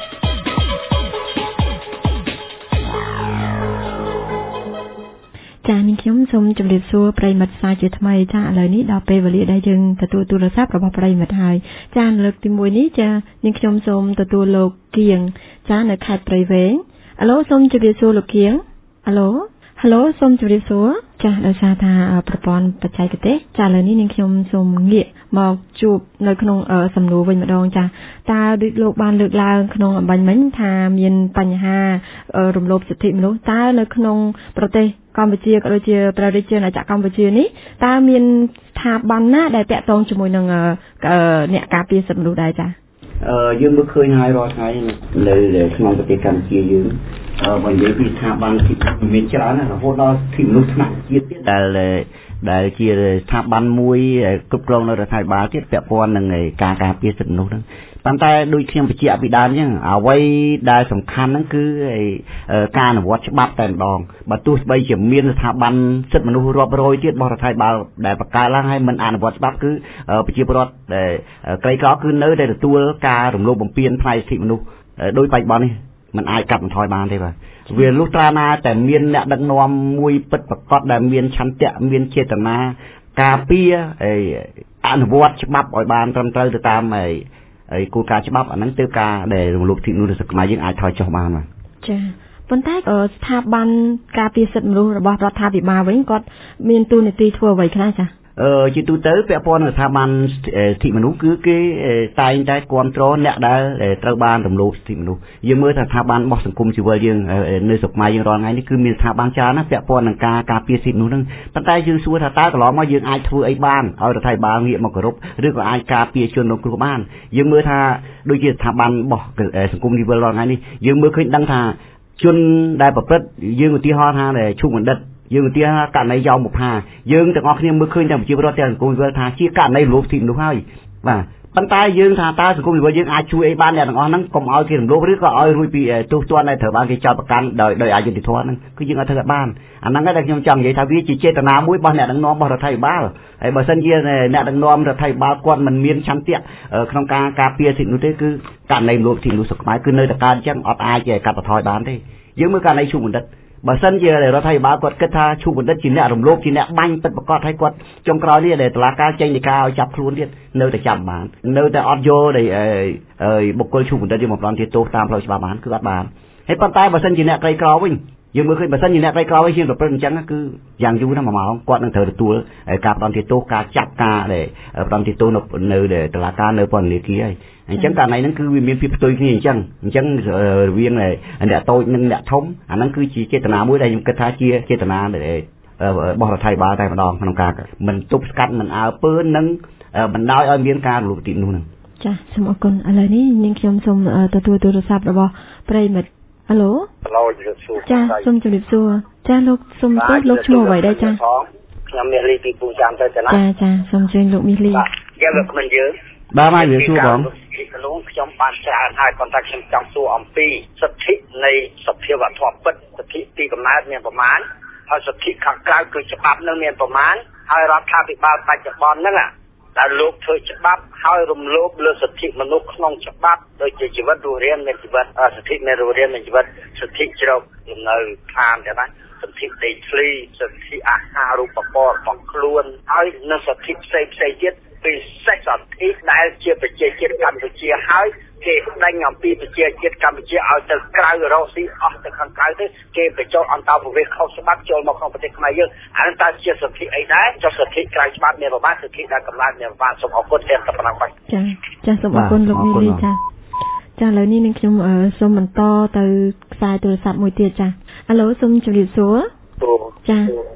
ចា៎នាងខ្ញុំសូមជម្រាបសួរប្រិយមិត្តសាជាថ្មីចា៎ឥឡូវនេះដល់ពេលវេលាដែលយើងទទួលទូរស័ព្ទរបស់ប្រិយមិត្តហើយចា៎លើកទីមួយនេះចា៎នាងខ្ញុំសូមទទួលលោកគៀងចា៎នៅខេត្តព្រៃវែងអាឡូសូមជម្រាបសួរលោកគៀងអាឡូហៅឡូសូមជម្រាបសួរចា៎ដោយសារថាប្រព័ន្ធបច្ចេកទេសចា៎ឥឡូវនេះនាងខ្ញុំសូមងាកមកជួបនៅក្នុងសំណួរវិញម្ដងចា៎តើដូចលោកបានលើកឡើងក្នុងអំបញ្ញមិញថាមានបញ្ហារំលោភសិទ្ធិមនុស្សតើនៅក្នុងប្រទេសកម្ពុជាក៏ដូចជាប្រទេសជាតិអាចារ្យកម្ពុជានេះតើមានស្ថាប័នណាដែលតាក់ទងជាមួយនឹងអ្នកការពារសិទ្ធិមនុស្សដែរចា៎អឺយើងមើលឃើញហើយរាល់ថ្ងៃនៅក្នុងប្រទេសកម្ពុជាយើងអឺបើនិយាយពីស្ថាប័នសិទ្ធិមានច្រើនណាស់រហូតដល់សិទ្ធិមនុស្សថ្នាក់ជាតិទៀតដែលដែលជាស្ថាប័នមួយគ្រប់គ្រងនៅរដ្ឋាភិបាលទៀតពាក់ព័ន្ធនឹងការការពារសិទ្ធិមនុស្សហ្នឹងប៉ុន្តែដូចខ្ញុំបញ្ជាក់ពីដើមអញ្ចឹងអ្វីដែលសំខាន់ហ្នឹងគឺការអនុវត្តច្បាប់តែម្ដងបើទោះបីជាមានស្ថាប័នសិទ្ធិមនុស្សរាប់រយទៀតរបស់រដ្ឋាភិបាលដែលបង្កើតឡើងហើយមិនអនុវត្តច្បាប់គឺប្រជាពលរដ្ឋដែលក្រីក្រគឺនៅតែទទួលការរំលោភបំពានផ្នែកសិទ្ធិមនុស្សដោយបច្ចុប្បន្ននេះมันអាចកាត់បន្ថយបានទេបាទវាលុះត្រាណាតែមានអ្នកដឹកនាំមួយពិតប្រាកដដែលមានឆន្ទៈមានចេតនាការពារអនុវត្តច្បាប់ឲ្យបានត្រឹមត្រូវទៅតាមហើយគោលការណ៍ច្បាប់អាហ្នឹងទៅការដែលរំលោភសិទ្ធិមនុស្សខ្មែរយើងអាចថយចុះបានបាទចា៎ប៉ុន្តែស្ថាប័នការពារសិទ្ធិមនុស្សរបស់រដ្ឋាភិបាលវិញគាត់មានតួនាទីធ្វើអ្វីខ្លះចា៎អឺជាទូទៅពាក់ព័ន្ធនឹងស្ថាប័នសិទ្ធិមនុស្សគឺគេតែងតែគ្រប់គ្រងអ្នកដែលត្រូវបានរំលោភសិទ្ធិមនុស្សយើងមើលថាស្ថាប័នរបស់សង្គមស៊ីវិលយើងនៅស្រុកខ្មែរយើងរាល់ថ្ងៃនេះគឺមានស្ថាប័នច្រើនណាស់ពាក់ព័ន្ធនឹងការការពារសិទ្ធិមនុស្សហ្នឹងប៉ុន្តែយើងសួរថាតើកន្លងមកយើងអាចធ្វើអីបានឲ្យរដ្ឋាភិបាលងាកមកគោរពឬក៏អាចការពារជនរងគ្រោះបានយើងមើលថាដូចជាស្ថាប័នរបស់សង្គមស៊ីវិលរាល់ថ្ងៃនេះយើងមើលឃើញដឹងថាជនដែលប្រព្រឹត្តយើងឧទាហរណ៍ថាឈុំបណ្ឌិតយើងឧទាហរណ៍ករណីយ៉ោមបុប្ផាយើងទាំងអស់គ្នាមើលឃើញតែប្រជាពលរដ្ឋទាំងសង្គមស៊ីវិលថាជាករណីរំលោភសិទ្ធិមនុស្សហើយបាទប៉ុន្តែយើងថាតើសង្គមស៊ីវិលយើងអាចជួយអីបានអ្នកទាំងអស់ហ្នឹងកុំឲ្យគេរំលោភឬក៏ឲ្យរួចពីទោសទណ្ឌដែលត្រូវបានគេចោទប្រកាន់ដោយដោយអយុត្តិធម៌ហ្នឹងគឺយើងអាចធ្វើបានអាហ្នឹងតែខ្ញុំចង់និយាយថាវាជាចេតនាមួយរបស់អ្នកដឹកនាំរបស់រដ្ឋាភិបាលហើយបើសិនជាអ្នកដឹកនាំរដ្ឋាភិបាលគាត់មិនមានឆន្ទៈក្នុងការការពារសិទ្ធិមនុស្សទេគឺករណីរំលោភសិទ្ធិមនុស្សស្រុកខ្មែរគឺនៅតែកើតអញ្ចឹងអត់អាចកាត់បន្ថយបានទេយើងមើលករណីឈុំបណ្ឌិតបើសិនជារដ្ឋាភិបាលគាត់គិតថាឈុំបណ្ឌិតជាអ្នករំលោភជាអ្នកបាញ់ពិតប្រាកដហើយគាត់ចុងក្រោយនេះដែលតុលាការចេញដីកាឲ្យចាប់ខ្លួនទៀតនៅតែចាប់បាននៅតែអត់យកនៃបុគ្គលឈុំបណ្ឌិតយកមកផ្ដន់ទោសតាមផ្លូវច្បាប់បានគឺអត់បានហើយប៉ុន្តែបើសិនជាអ្នកក្រីក្រវិញយើងមើលឃើញបើសិនជាអ្នកក្រីក្រវិញហ៊ានប្រព្រឹត្តអញ្ចឹងគឺយ៉ាងយូរណាស់មួយម៉ោងគាត់នឹងត្រូវទទួលការផ្ដន់ទោសការចាប់ការដែលផ្ដន់ទោសនៅនៅតុលាការនៅពន្ធនាគារហើយអញ្ចឹងករណីហ្នឹងគឺវាមានភាពផ្ទុយគ្នាអញ្ចឹងអញ្ចឹងរវាងអ្នកតូចនិងអ្នកធំអាហ្នឹងគឺជាចេតនាមួយដែលខ្ញុំគិតថាជាចេតនារបស់រដ្ឋាភិបាលតែម្ដងក្នុងការមិនទប់ស្កាត់មិនអើពើនិងបណ្ដោយឲ្យមានការរំលោភសិទ្ធិនោះហ្នឹងចា៎សូមអរគុណឥឡូវនេះនាងខ្ញុំសូមទទួលទូរស័ព្ទរបស់ប្រិយមិត្តហៅឡូចា៎សូមជម្រាបសួរចា៎លោកសូមទោសលោកឈ្មោះអ្វីដែរចា៎ខ្ញុំមាសលីពីពូចាំទៅចា៎ចាចាសូមជឿលោកមាសលីយើងលោកមិនយើងបាទមកយើងសួរបងខ្ញុំបានច្រើនហើយប៉ុន្តែខ្ញុំចង់សួរអំពីសិទ្ធិនៃសភាវត្ថុពិតសិទ្ធិទីកំណើតមានប្រមាណហើយសិទ្ធិខាងក្រៅគឺច្បាប់នឹងមានប្រមាណហើយរដ្ឋាភិបាលបច្ចុប្បន្នហ្នឹងដែលលោកធ្វើច្បាប់ហើយរំលោភលើសិទ្ធិមនុស្សក្នុងច្បាប់ដូចជាជីវិតរស់រានមានជីវិតសិទ្ធិនៃរស់រានមានជីវិតសិទ្ធិជ្រកលំនៅឋានដែរណាសិទ្ធិដីធ្លីសិទ្ធិអាហារូបករណ៍របស់ខ្លួនហើយនៅសិទ្ធិផ្សេងផ្សេងទៀតពិសេសសិទ្ធិដែលជាប្រជាជាតិកម្ពុជាហើយគេដេញអំពីប្រជាជាតិកម្ពុជាឲ្យទៅក្រៅរកស៊ីអស់ទៅខាងក្រៅទៅគេបញ្ចូលអន្តរប្រវេសន៍ខុសច្បាប់ចូលមកក្នុងប្រទេសខ្មែរយើងអានឹងតើជាសិទ្ធិអីដែរចុះសិទ្ធិក្រៅច្បាប់មានប្រមាណសិទ្ធិដែលកំណត់មានប្រមាណសូមអរគុណតែប៉ុណ្ណឹងបាទចាចាសូមអរគុណលោកមីលីចាចាឥឡូវនេះនឹងខ្ញុំសូមបន្តទៅខ្សែទូរស័ព្ទមួយទៀតចាឥឡូវសូមជម្រាបសួរចា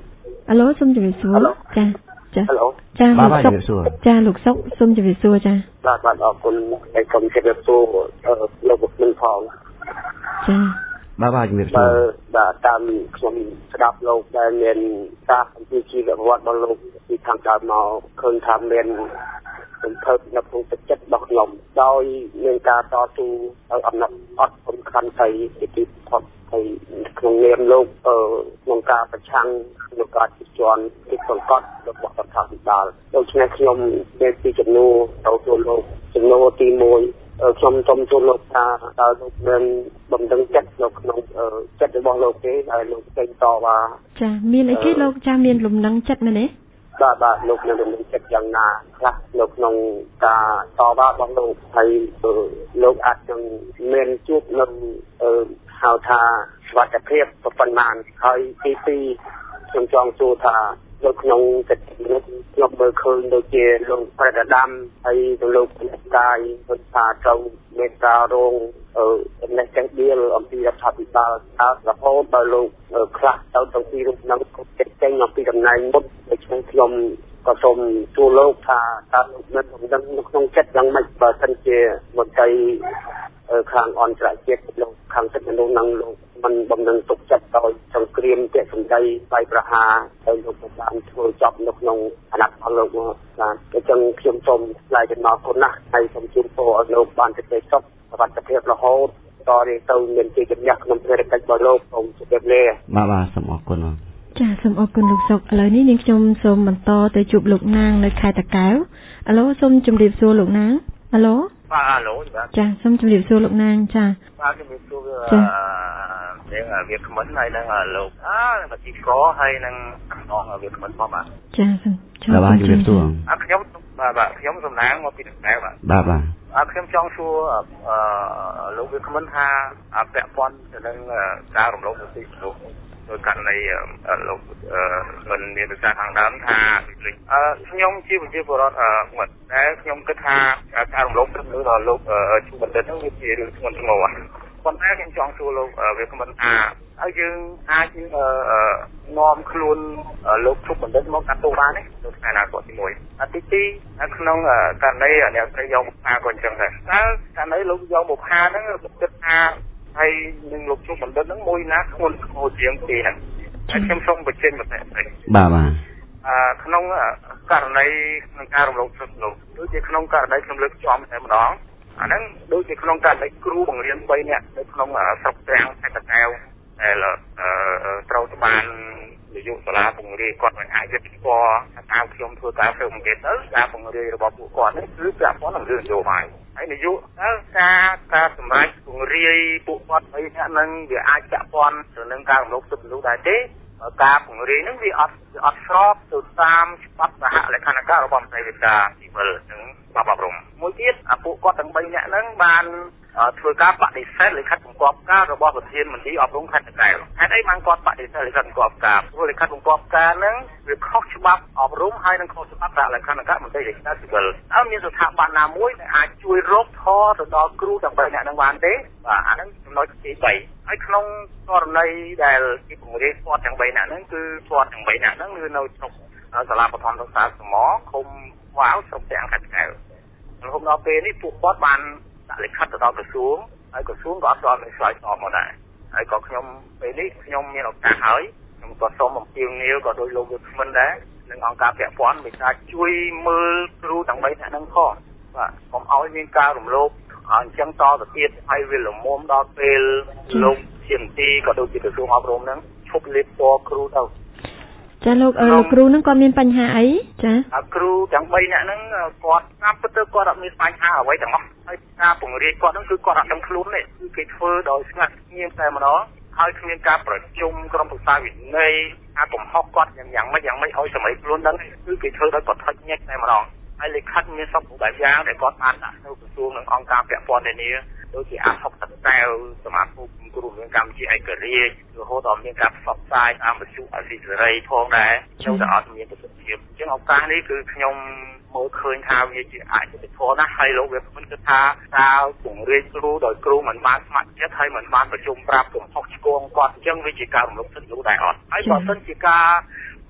អាឡូសូមជម្រាបសួរចាចាហៅចាលោកសុកចាលោកសុកសូមជម្រាបសួរចាបាទបាទអរគុណហើយសូមជម្រាបសួរលោកបុគ្គលផងចាបាទបាទជម្រាបសួរបាទតាមខ្ញុំស្ដាប់លោកដែលមានការអំពីជីវប្រវត្តិរបស់លោកពីខាងដើមមកឃើញថាមានសំភើបនៅក្នុងទឹកចិត្តរបស់ខ្ញុំដោយមានការតស៊ូឲ្យអំណត់អត់សំខាន់ទៅទីផុតហើយក្នុងនាមលោកអឺក្នុងការប្រឆាំងក្នុងការជិះជាន់ទីសង្កត់របស់រដ្ឋាភិបាលដូច្នេះខ្ញុំមានពីចំនួនទៅទូលោកចំនួនទីមួយខ្ញុំសូមទូលោកថាតើលោកមានបំពេញចិត្តនៅក្នុងចិត្តរបស់លោកទេដែលលោកចេញតវ៉ាចាមានអីគេលោកចាមានលំនឹងចិត្តមែនទេបាទបាទលោកមានលំនឹងចិត្តយ៉ាងណាខ្លះនៅក្នុងការតវ៉ារបស់លោកហើយលោកអាចនឹងមានជួបនឹងហៅថាសុខភាពប៉ុន្មានហើយទីពីរខ្ញុំចង់សួរថានៅក្នុងចិត្តខ្ញុំខ្ញុំមើលឃើញដូចជាលោកប្រដាដាមហើយលោកពលកាយពលថាត្រូវមានការរងអឺនេះចេះដៀលអំពីរដ្ឋាភិបាលថារហូតដល់លោកខ្លះទៅទៅពីរូបនឹងចេញអំពីតំណែងមុនដូច្នេះខ្ញុំក៏សូមសួរលោកថាតើលោកមានដំណឹងនៅក្នុងចិត្តយ៉ាងម៉េចបើសិនជាមន្ត្រីខាងអន្តរជាតិលោកខាងសិទ្ធិមនុស្សនឹងលោកមិនបំណងទុកចិត្តដោយសង្គ្រាមពាក្យសម្ដីបាយប្រហារហើយលោកបានធ្វើចប់នៅក្នុងអាណត្តិរបស់លោកបាទអញ្ចឹងខ្ញុំសូមថ្លែងអំណរគុណណាស់ហើយសូមជូនពរឲ្យលោកបានសេចក្តីសុខសុខភាពរហូតតរៀងទៅមានជ័យជំនះក្នុងភារកិច្ចរបស់លោកសូមជម្រាបលាបាទបាទសូមអរគុណចាសូមអរគុណលោកសុកឥឡូវនេះនាងខ្ញុំសូមបន្តទៅជួបលោកណាងនៅខេត្តតាកែវអាឡូសូមជម្រាបសួរលោកណាងអាឡូបាទអាឡូចាសូមជម្រាបសួរលោកណាងចាបាទជម្រាបសួរយើងវាគ្មិនហើយនឹងលោកអើមកទីកហើយនឹងនងវាគ្មិនផងបាទចាសូមជម្រាបជម្រាបសួរអរខ្ញុំបាទបាទខ្ញុំសំណាងមកពីតាកែវបាទបាទបាទអរខ្ញុំចង់សួរអឺលោកវាគ្មិនថាពាក់ព័ន្ធទៅនឹងការរំលោភសិទ្ធិមនុស្សដោយករណីលោកមិនមានប្រសាសន៍ខាងដើមថាអឺខ្ញុំជាប្រជាពលរដ្ឋគាត់តែខ្ញុំគិតថាការរំលោភសិទ្ធិមនុស្សរបស់លោកជួបណ្ឌិតហ្នឹងវាជារឿងធ្ងន់ធ្ងរប៉ុន្តែខ្ញុំចង់សួរលោកវាគ្មិនថាហើយយើងអាចនាំខ្លួនលោកជួបណ្ឌិតមកកាត់ទោសបានទេនៅថ្ងៃណាគាត់ទីមួយទីពីរក្នុងករណីអ្នកស្រីយកមកផាក៏អញ្ចឹងដែរតើករណីលោកយកមកផាហ្នឹងគិតថាហើយនឹងលោកជួបណ្ឌិតហ្នឹងមួយណាធ្ងន់ធ្ងរជាងពីហ្នឹងហើយខ្ញុំសូមបញ្ចេញមតិបាទបាទអឺក្នុងករណីក្នុងការរំលោភសិទ្ធិមនុស្សដូចជាក្នុងករណីខ្ញុំលើកចំតែម្ដងអាហ្នឹងដូចជាក្នុងករណីគ្រូបង្រៀនបីនាក់នៅក្នុងស្រុកត្រាំងខេត្តតាកែវដែលត្រូវបាននាយកសាលាបង្រៀនគាត់មិនអាចยึดស្គាល់ថាខ្ញុំធ្វើការធ្វើបង្រៀនទៅការបង្រៀនរបស់ពួកគាត់នេះគឺពាក់ព័ន្ធនឹងរឿងនយោបាយហើយនាយកតើការការសម្រេចបង្រៀនពួកគាត់បីនាក់នឹងវាអាចពាក់ព័ន្ធទៅនឹងការរំលោភសិទ្ធិមនុស្សដែរទេការបង្រៀនហ្នឹងវាអត់អត់ស្របទៅតាមច្បាប់សហលក្ខណការរបស់មន្ត្រីវិការស៊ីវិលនិងច្បាប់អប់រំមួយទៀតពួកគាត់ទាំងបីនាក់ហ្នឹងបានធ្វើការបដិសេធលិខិតបង្គាប់ការរបស់ប្រធានមន្ត្រីអប់រំខេត្តតាកែវហេតុអីបានគាត់បដិសេធលិខិតបង្គាប់ការព្រោះលិខិតបង្គាប់ការហ្នឹងវាខុសច្បាប់អប់រំហើយនិងខុសច្បាប់សហលក្ខណការមន្ត្រីរាជការស៊ីវិលអើមានស្ថាប័នណាមួយដែលអាចជួយរកថតទៅដល់គ្រូទាំងបីនាក់ហ្នឹងបានទេបាទអាហ្នឹងចំណុចទីបីហើយក្នុងករណីដែលទីបង្រៀនគាត់ទាំងបីនាក់ហ្នឹងគឺគាត់ទាំងបីនាក់ហ្នឹងគឺនៅស្រុកសាលាបឋមសិក្សាសមឃុំវ៉ាវស្រុកទាំងខេត្តតាកែវរហូតដល់ពេលនេះពួកគាត់បានដាក់លិខិតទៅដល់ក្រសួងហើយក្រសួងក៏អត់ទាន់មានឆ្លើយតបមកដែរហើយក៏ខ្ញុំពេលនេះខ្ញុំមានឱកាសហើយខ្ញុំក៏សូមអំពាវនាវក៏ដោយលោកវាគ្មិនដែរនឹងអង្គការពាក់ព័ន្ធមានការជួយមើលគ្រូទាំងបីនាក់ហ្នឹងផងបាទកុំឲ្យមានការរំលោភអញ្ចឹងតទៅទៀតហើយវាលំមុំដល់ពេលលោកជាមន្ទីរក៏ដូចជាក្រសួងអប់រំហ្នឹងឈប់លេបពណ៌គ្រូទៅចាលោកអឺគ្រូហ្នឹងគាត់មានបញ្ហាអីចាគ្រូទាំងបីនាក់ហ្នឹងគាត់តាមពិតទៅគាត់អត់មានបញ្ហាអ្វីទាំងអស់ហើយការបង្រៀនគាត់ហ្នឹងគឺគាត់អត់ដឹងខ្លួនទេគឺគេធ្វើដោយស្ងាត់ស្ងៀមតែម្ដងហើយគ្មានការប្រជុំក្រុមប្រឹក្សាវិន័យការកំហុសគាត់យ៉ាងយ៉ាងម៉េចយ៉ាងម៉េចឲ្យសម័យខ្លួនដឹងគឺគេធ្វើដោយគាត់ថុចញែកតែម្ដងហើយលិខិតមានសពបែបយ៉ាងដែលគាត់បានដាក់ទៅក្រសួងនិងអង្គការពាក់ព័ន្ធនានាដូចជាអាហុកតកែវសមាគមគ្រូបង្រៀនកម្ពុជាឯករាជ្យរហូតដល់មានការផ្សព្វផ្សាយតាមវិទ្យុអស៊ីសេរីផងដែរចូលតែអត់មានប្រសិទ្ធភាពអញ្ចឹងឱកាសនេះគឺខ្ញុំមើលឃើញថាវាជាអយុត្តិធម៌ណាស់ហើយលោកវាមិនគិតថាតើបង្រៀនគ្រូដោយគ្រូមិនបានស្ម័គ្រចិត្តហើយមិនបានប្រជុំប្រាប់កំហុសឆ្គងគាត់អញ្ចឹងវាជាការរំលោភសិទ្ធិមនុស្សដែរអត់ហើយបើសិនជាការបង្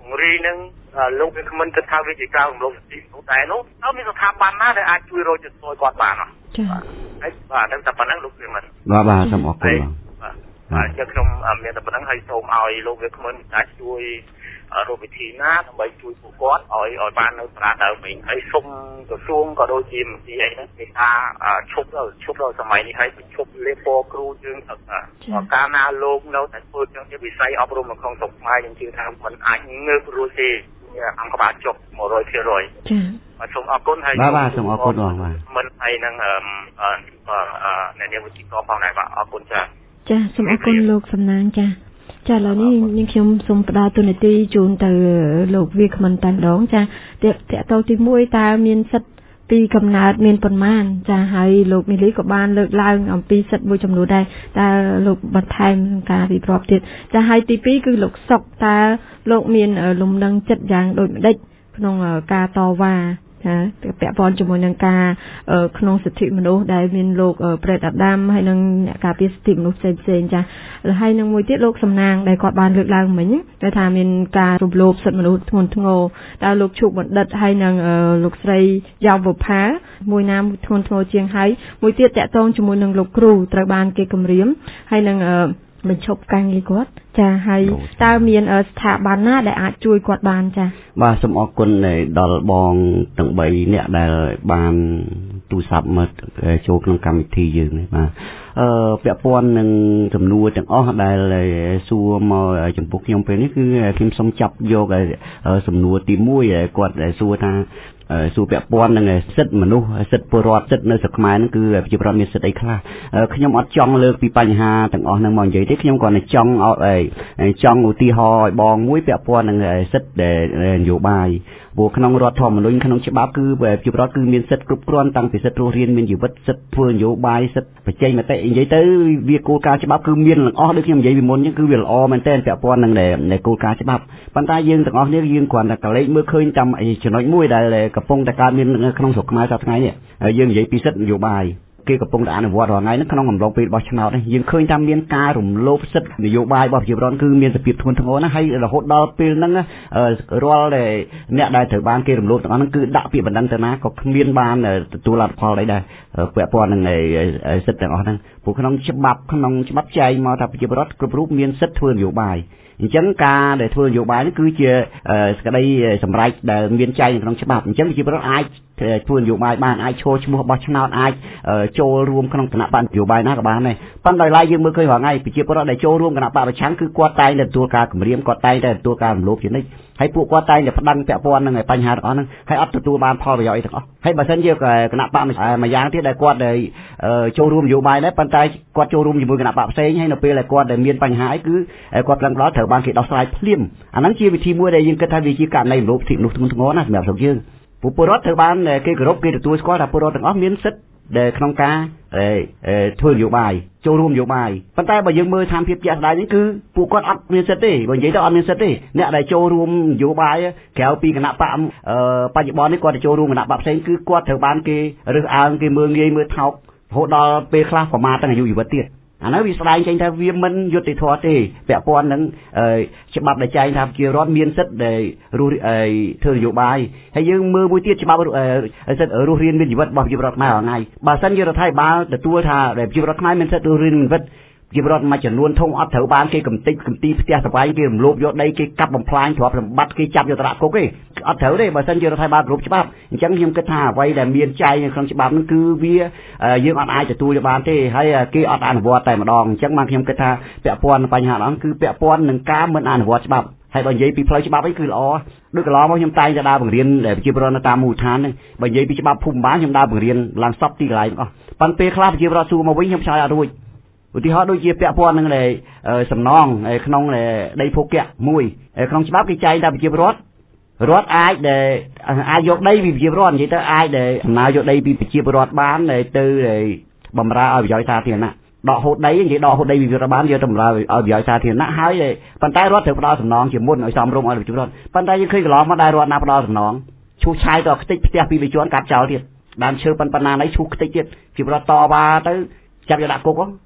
រីនឹងលោកវាគ្មិនគិតថាវាជាការរំលោភសិទ្ធិនោះដែរនោះតើមានស្ថាប័នណាដែលអាចជួយរកជំនួយគាត់បានអត់ចា៎ហើយបាទតែតែប៉ុណ្ណឹងលោកវាមិនបាទបាទសូមអរគុណបាទបាទអញ្ចឹងខ្ញុំមានតែប៉ុណ្ណឹងហើយសូមឲ្យលោកវាគ្មិនអាចជួយរកវិធីណាដើម្បីជួយពួកគាត់ឲ្យឲ្យបាននៅប្រាដើមវិញហើយសូមក្រសួងក៏ដូចជាមន្ទីរអីហ្នឹងគេថាឈប់ទៅឈប់ទៅសម័យនេះហើយឈប់លេបពណ៌គ្រូយើងទៅកាលណាលោកនៅតែធ្វើចឹងជាវិស័យអប់រំនៅក្នុងស្រុកខ្មែរខ្ញុំជឿថាมันអាចងើបរួចទេអង្គការចុះ một trăm phần trăm ចា៎បាទសូមអរគុណហើយបាទបាទសូមអរគុណបងបាទមិនហើយនឹងអឺអ្នកនាងវិទ្យាករផងដែរបាទអរគុណចា៎ចា៎សូមអរគុណលោកសំណាងចា៎ចាឥឡូវនេះនាងខ្ញុំសូមផ្ដល់ទូនាទីជូនទៅលោកវាគ្មិនតែម្ដងចាតកតទៅទីមួយតើមានសិទ្ធិពីកំណើតមានប៉ុន្មានចាហើយលោកមីលីក៏បានលើកឡើងអំពីសិទ្ធិមួយចំនួនដែរតើលោកបន្ថែមការវិព្រាបទៀតចាហើយទីពីរគឺលោកសុកតើលោកមានលំនឹងចិត្តយ៉ាងដូចម្ដេចក្នុងការតវ៉ាចាពាក់ព័ន្ធជាមួយនឹងការក្នុងសិទ្ធិមនុស្សដែលមានលោកប្រេតអាដាមហើយនឹងអ្នកការពារសិទ្ធិមនុស្សផ្សេងផ្សេងចាហើយនឹងមួយទៀតលោកសំណាងដែលគាត់បានលើកឡើងមិញដែលថាមានការរំលោភសិទ្ធិមនុស្សធ្ងន់ធ្ងរតើលោកឈុកបណ្ឌិតហើយនឹងលោកស្រីយ៉ៅវផាមួយណាធ្ងន់ធ្ងរជាងហើយមួយទៀតតាក់ទងជាមួយនឹងលោកគ្រូត្រូវបានគេគំរាមហើយនឹងបញ្ឈប់ការងារគាត់ចាហើយតើមានស្ថាប័នណាដែលអាចជួយគាត់បានចាបាទសូមអរគុណដល់បងទាំងបីអ្នកដែលបានទូរស័ព្ទមកចូលក្នុងកម្មវិធីយើងនេះបាទអឺពាក់ព័ន្ធនឹងចំនួនទាំងអស់ដែលសួរមកចំពោះខ្ញុំពេលនេះគឺខ្ញុំសូមចាប់យកសំណួរទីមួយគាត់សួរថាសួរពាក់ព័ន្ធនឹងសិទ្ធិមនុស្សសិទ្ធិពលរដ្ឋសិទ្ធិនៅស្រុកខ្មែរហ្នឹងគឺប្រជាពលរដ្ឋមានសិទ្ធិអីខ្លះខ្ញុំអត់ចង់លើកពីបញ្ហាទាំងអស់ហ្នឹងមកនិយាយទេខ្ញុំគ្រាន់តែចង់ឲ្យចង់ឧទាហរណ៍ឲ្យបងមួយពាក់ព័ន្ធនឹងសិទ្ធិនយោបាយព្រោះក្នុងរដ្ឋធម្មនុញ្ញក្នុងច្បាប់គឺប្រជាពលរដ្ឋគឺមានសិទ្ធិគ្រប់គ្រាន់តាំងពីសិទ្ធិរស់រានមានជីវិតសិទ្ធិធ្វើនយោបាយសិទ្ធិបច្ចេកមតិនិយាយទៅវាគោលការណ៍ច្បាប់គឺមានទាំងអស់ដូចខ្ញុំនិយាយពីមុនអញ្ចឹងគឺវាល្អមែនទែនពាក់ព័ន្ធនឹងគោលការណ៍ច្បាប់ប៉ុន្តែយើងទាំងអស់នេះយើងគ្រាន់តែកលេចមើលឃើញតាមចំណុចមួយដែលកំពុងតែកើតមានក្នុងស្រុកខ្មែរសប្តាហ៍ថ្ងៃនេះយើងនិយាយពីសិទ្ធិនយោបាយគេកំពុងតែអនុវត្តរាល់ថ្ងៃនេះក្នុងអំឡុងពេលរបស់ឆ្នោតនេះយើងឃើញថាមានការរំលោភសិទ្ធិនយោបាយរបស់ប្រជាពលរដ្ឋគឺមានសភាពធ្ងន់ធ្ងរណាស់ហើយរហូតដល់ពេលហ្នឹងរាល់អ្នកដែលត្រូវបានគេរំលោភទាំងអស់ហ្នឹងគឺដាក់ពាក្យបណ្ដឹងទៅណាក៏គ្មានបានទទួលលទ្ធផលអីដែរពាក់ព័ន្ធនឹងសិទ្ធិទាំងអស់ហ្នឹងព្រោះក្នុងច្បាប់ក្នុងច្បាប់ចែងមកថាប្រជាពលរដ្ឋគ្រប់រូបមានសិទ្ធិធ្វើនយោបាយអញ្ចឹងការដែលធ្វើនយោបាយនេះគឺជាសក្តីសម្រេចដែលមានចែងក្នុងច្បាប់អញ្ចឹងប្រជាពលរដ្ឋអាចធ្វើនយោបាយបានអាចឈរឈ្មោះបោះឆ្នោតអាចចូលរួមក្នុងគណៈបកនយោបាយណាក៏បានដែរប៉ុន្តែឡើយយើងមើលឃើញរាល់ថ្ងៃប្រជាពលរដ្ឋដែលចូលរួមគណៈបកប្រឆាំងគឺគាត់តែងតែទទួលការគំរាមគាត់តែងតែទទួលការរំលោភជានិច្ចហើយពួកគាត់តែងតែប្តឹងពាក់ព័ន្ធនឹងបញ្ហាទាំងអស់ហ្នឹងហើយអត់ទទួលបានផលប្រយោជន៍អីទាំងអស់ហើយបើសិនជាគណៈបកមួយយ៉ាងទៀតដែលគាត់ចូលរួមនយោបាយដែរប៉ុន្តែគាត់ចូលរួមជាមួយគណៈបកផ្សេងហើយនៅពេលដែលគាត់មានបញ្ហាអីគឺគាត់ឡើងដល់ត្រូវបានគេដោះស្រាយភ្លាមអាហ្នឹងជាវិធីមួយដែលយើងគិតថាវាជាករណីរំលោភសិទ្ធិមនុស្សធ្ងន់ធ្ងរណាស់សម្រាប់ស្រុកយើងពលរដ្ឋត្រូវបានគេគោរពគេទទួលស្គាល់ថាពលរដ្ឋទាំងអស់មានសិទ្ធិដែលក្នុងការធ្វើនយោបាយចូលរួមនយោបាយប៉ុន្តែបើយើងមើលតាមភាពជាក់ស្ដែងនេះគឺពួកគាត់អត់មានសិទ្ធិទេបើនិយាយទៅអត់មានសិទ្ធិទេអ្នកដែលចូលរួមនយោបាយក្រៅពីគណៈបកបច្ចុប្បន្ននេះគាត់ទៅចូលរួមគណៈបកផ្សេងគឺគាត់ត្រូវបានគេរើសអើងគេមើលងាយមើលថោករហូតដល់ពេលខ្លះប្រមាថទាំងអាយុជីវិតទៀតអានោះវាស្ដែងចេញថាវាមិនយុត្តិធម៌ទេពាក់ព័ន្ធនឹងច្បាប់ដែលចែងថាប្រជារដ្ឋមានសិទ្ធិដែលរស់ធ្វើនយោបាយហើយយើងមើលមួយទៀតច្បាប់សិទ្ធិរស់រានមានជីវិតរបស់ប្រជារដ្ឋខ្មែរថ្ងៃបើសិនជារដ្ឋាភិបាលទទួលថាប្រជារដ្ឋខ្មែរមានសិទ្ធិរស់រានមានជីវិតជីវរដ្ឋមួយចំនួនធំអត់ត្រូវបានគេកំទេចកំទីផ្ទះស្វែងគេរំលោភយកដីគេកាប់បំផ្លាញទ្រព្យសម្បត្តិគេចាប់យកតរៈគុកទេអត់ត្រូវទេបើសិនជារដ្ឋាភិបាលគ្រប់ច្បាប់អញ្ចឹងខ្ញុំគិតថាអ្វីដែលមានចែងនៅក្នុងច្បាប់ហ្នឹងគឺវាយើងអត់អាចទទួលយកបានទេហើយគេអត់អនុវត្តតែម្ដងអញ្ចឹងបានខ្ញុំគិតថាពាក់ព័ន្ធនឹងបញ្ហាហ្នឹងគឺពាក់ព័ន្ធនឹងការមិនអនុវត្តច្បាប់ហើយបើនិយាយពីផ្លូវច្បាប់អីគឺល្អដូចកន្លងមកខ្ញុំតែងតែដើរបង្រៀនប្រជាពលរដ្ឋនៅតាមមូលដ្ឋានហ្នឹងបើនិយាយពីច្បាប់ភូមិបាលខ្ញុំដើរបង្រៀនឡើងសពទីកន្លែងអស់ប៉ុន្តែពេលខ្លះប្រជាពលរដ្ឋសួរមកវិញខ្ញុំឆ្លើយអត់រួចឧទាហរណ៍ដូចជាពាក់ព័ន្ធនឹងសំណងក្នុងដីភោគៈមួយក្នុងច្បាប់គេចែងថាប្រជាពលរដ្ឋរដ្ឋអាចដែលអាចយកដីពីប្រជាពលរដ្ឋនិយាយទៅអាចដែលសំណើយកដីពីប្រជាពលរដ្ឋបានទៅបម្រើឲ្យប្រយោជន៍សាធារណៈដកហូតដីនិយាយដកហូតដីពីរដ្ឋបាលយកទៅបម្រើឲ្យប្រយោជន៍សាធារណៈហើយប៉ុន្តែរដ្ឋត្រូវផ្ដល់សំណងជាមុនឲ្យសមរម្យឲ្យប្រជាពលរដ្ឋប៉ុន្តែយើងឃើញកន្លងមកដែររដ្ឋណាផ្ដល់សំណងឈូសឆាយទៅខ្ទេចផ្ទះពីរបីជាន់កាត់ចោលទៀតដើមឈើប៉ុណ្ណាណីឈូសខ្ទេចទៀតប្រជាពលរដ្ឋតវ៉ាទៅចាប់យកដាក់គុក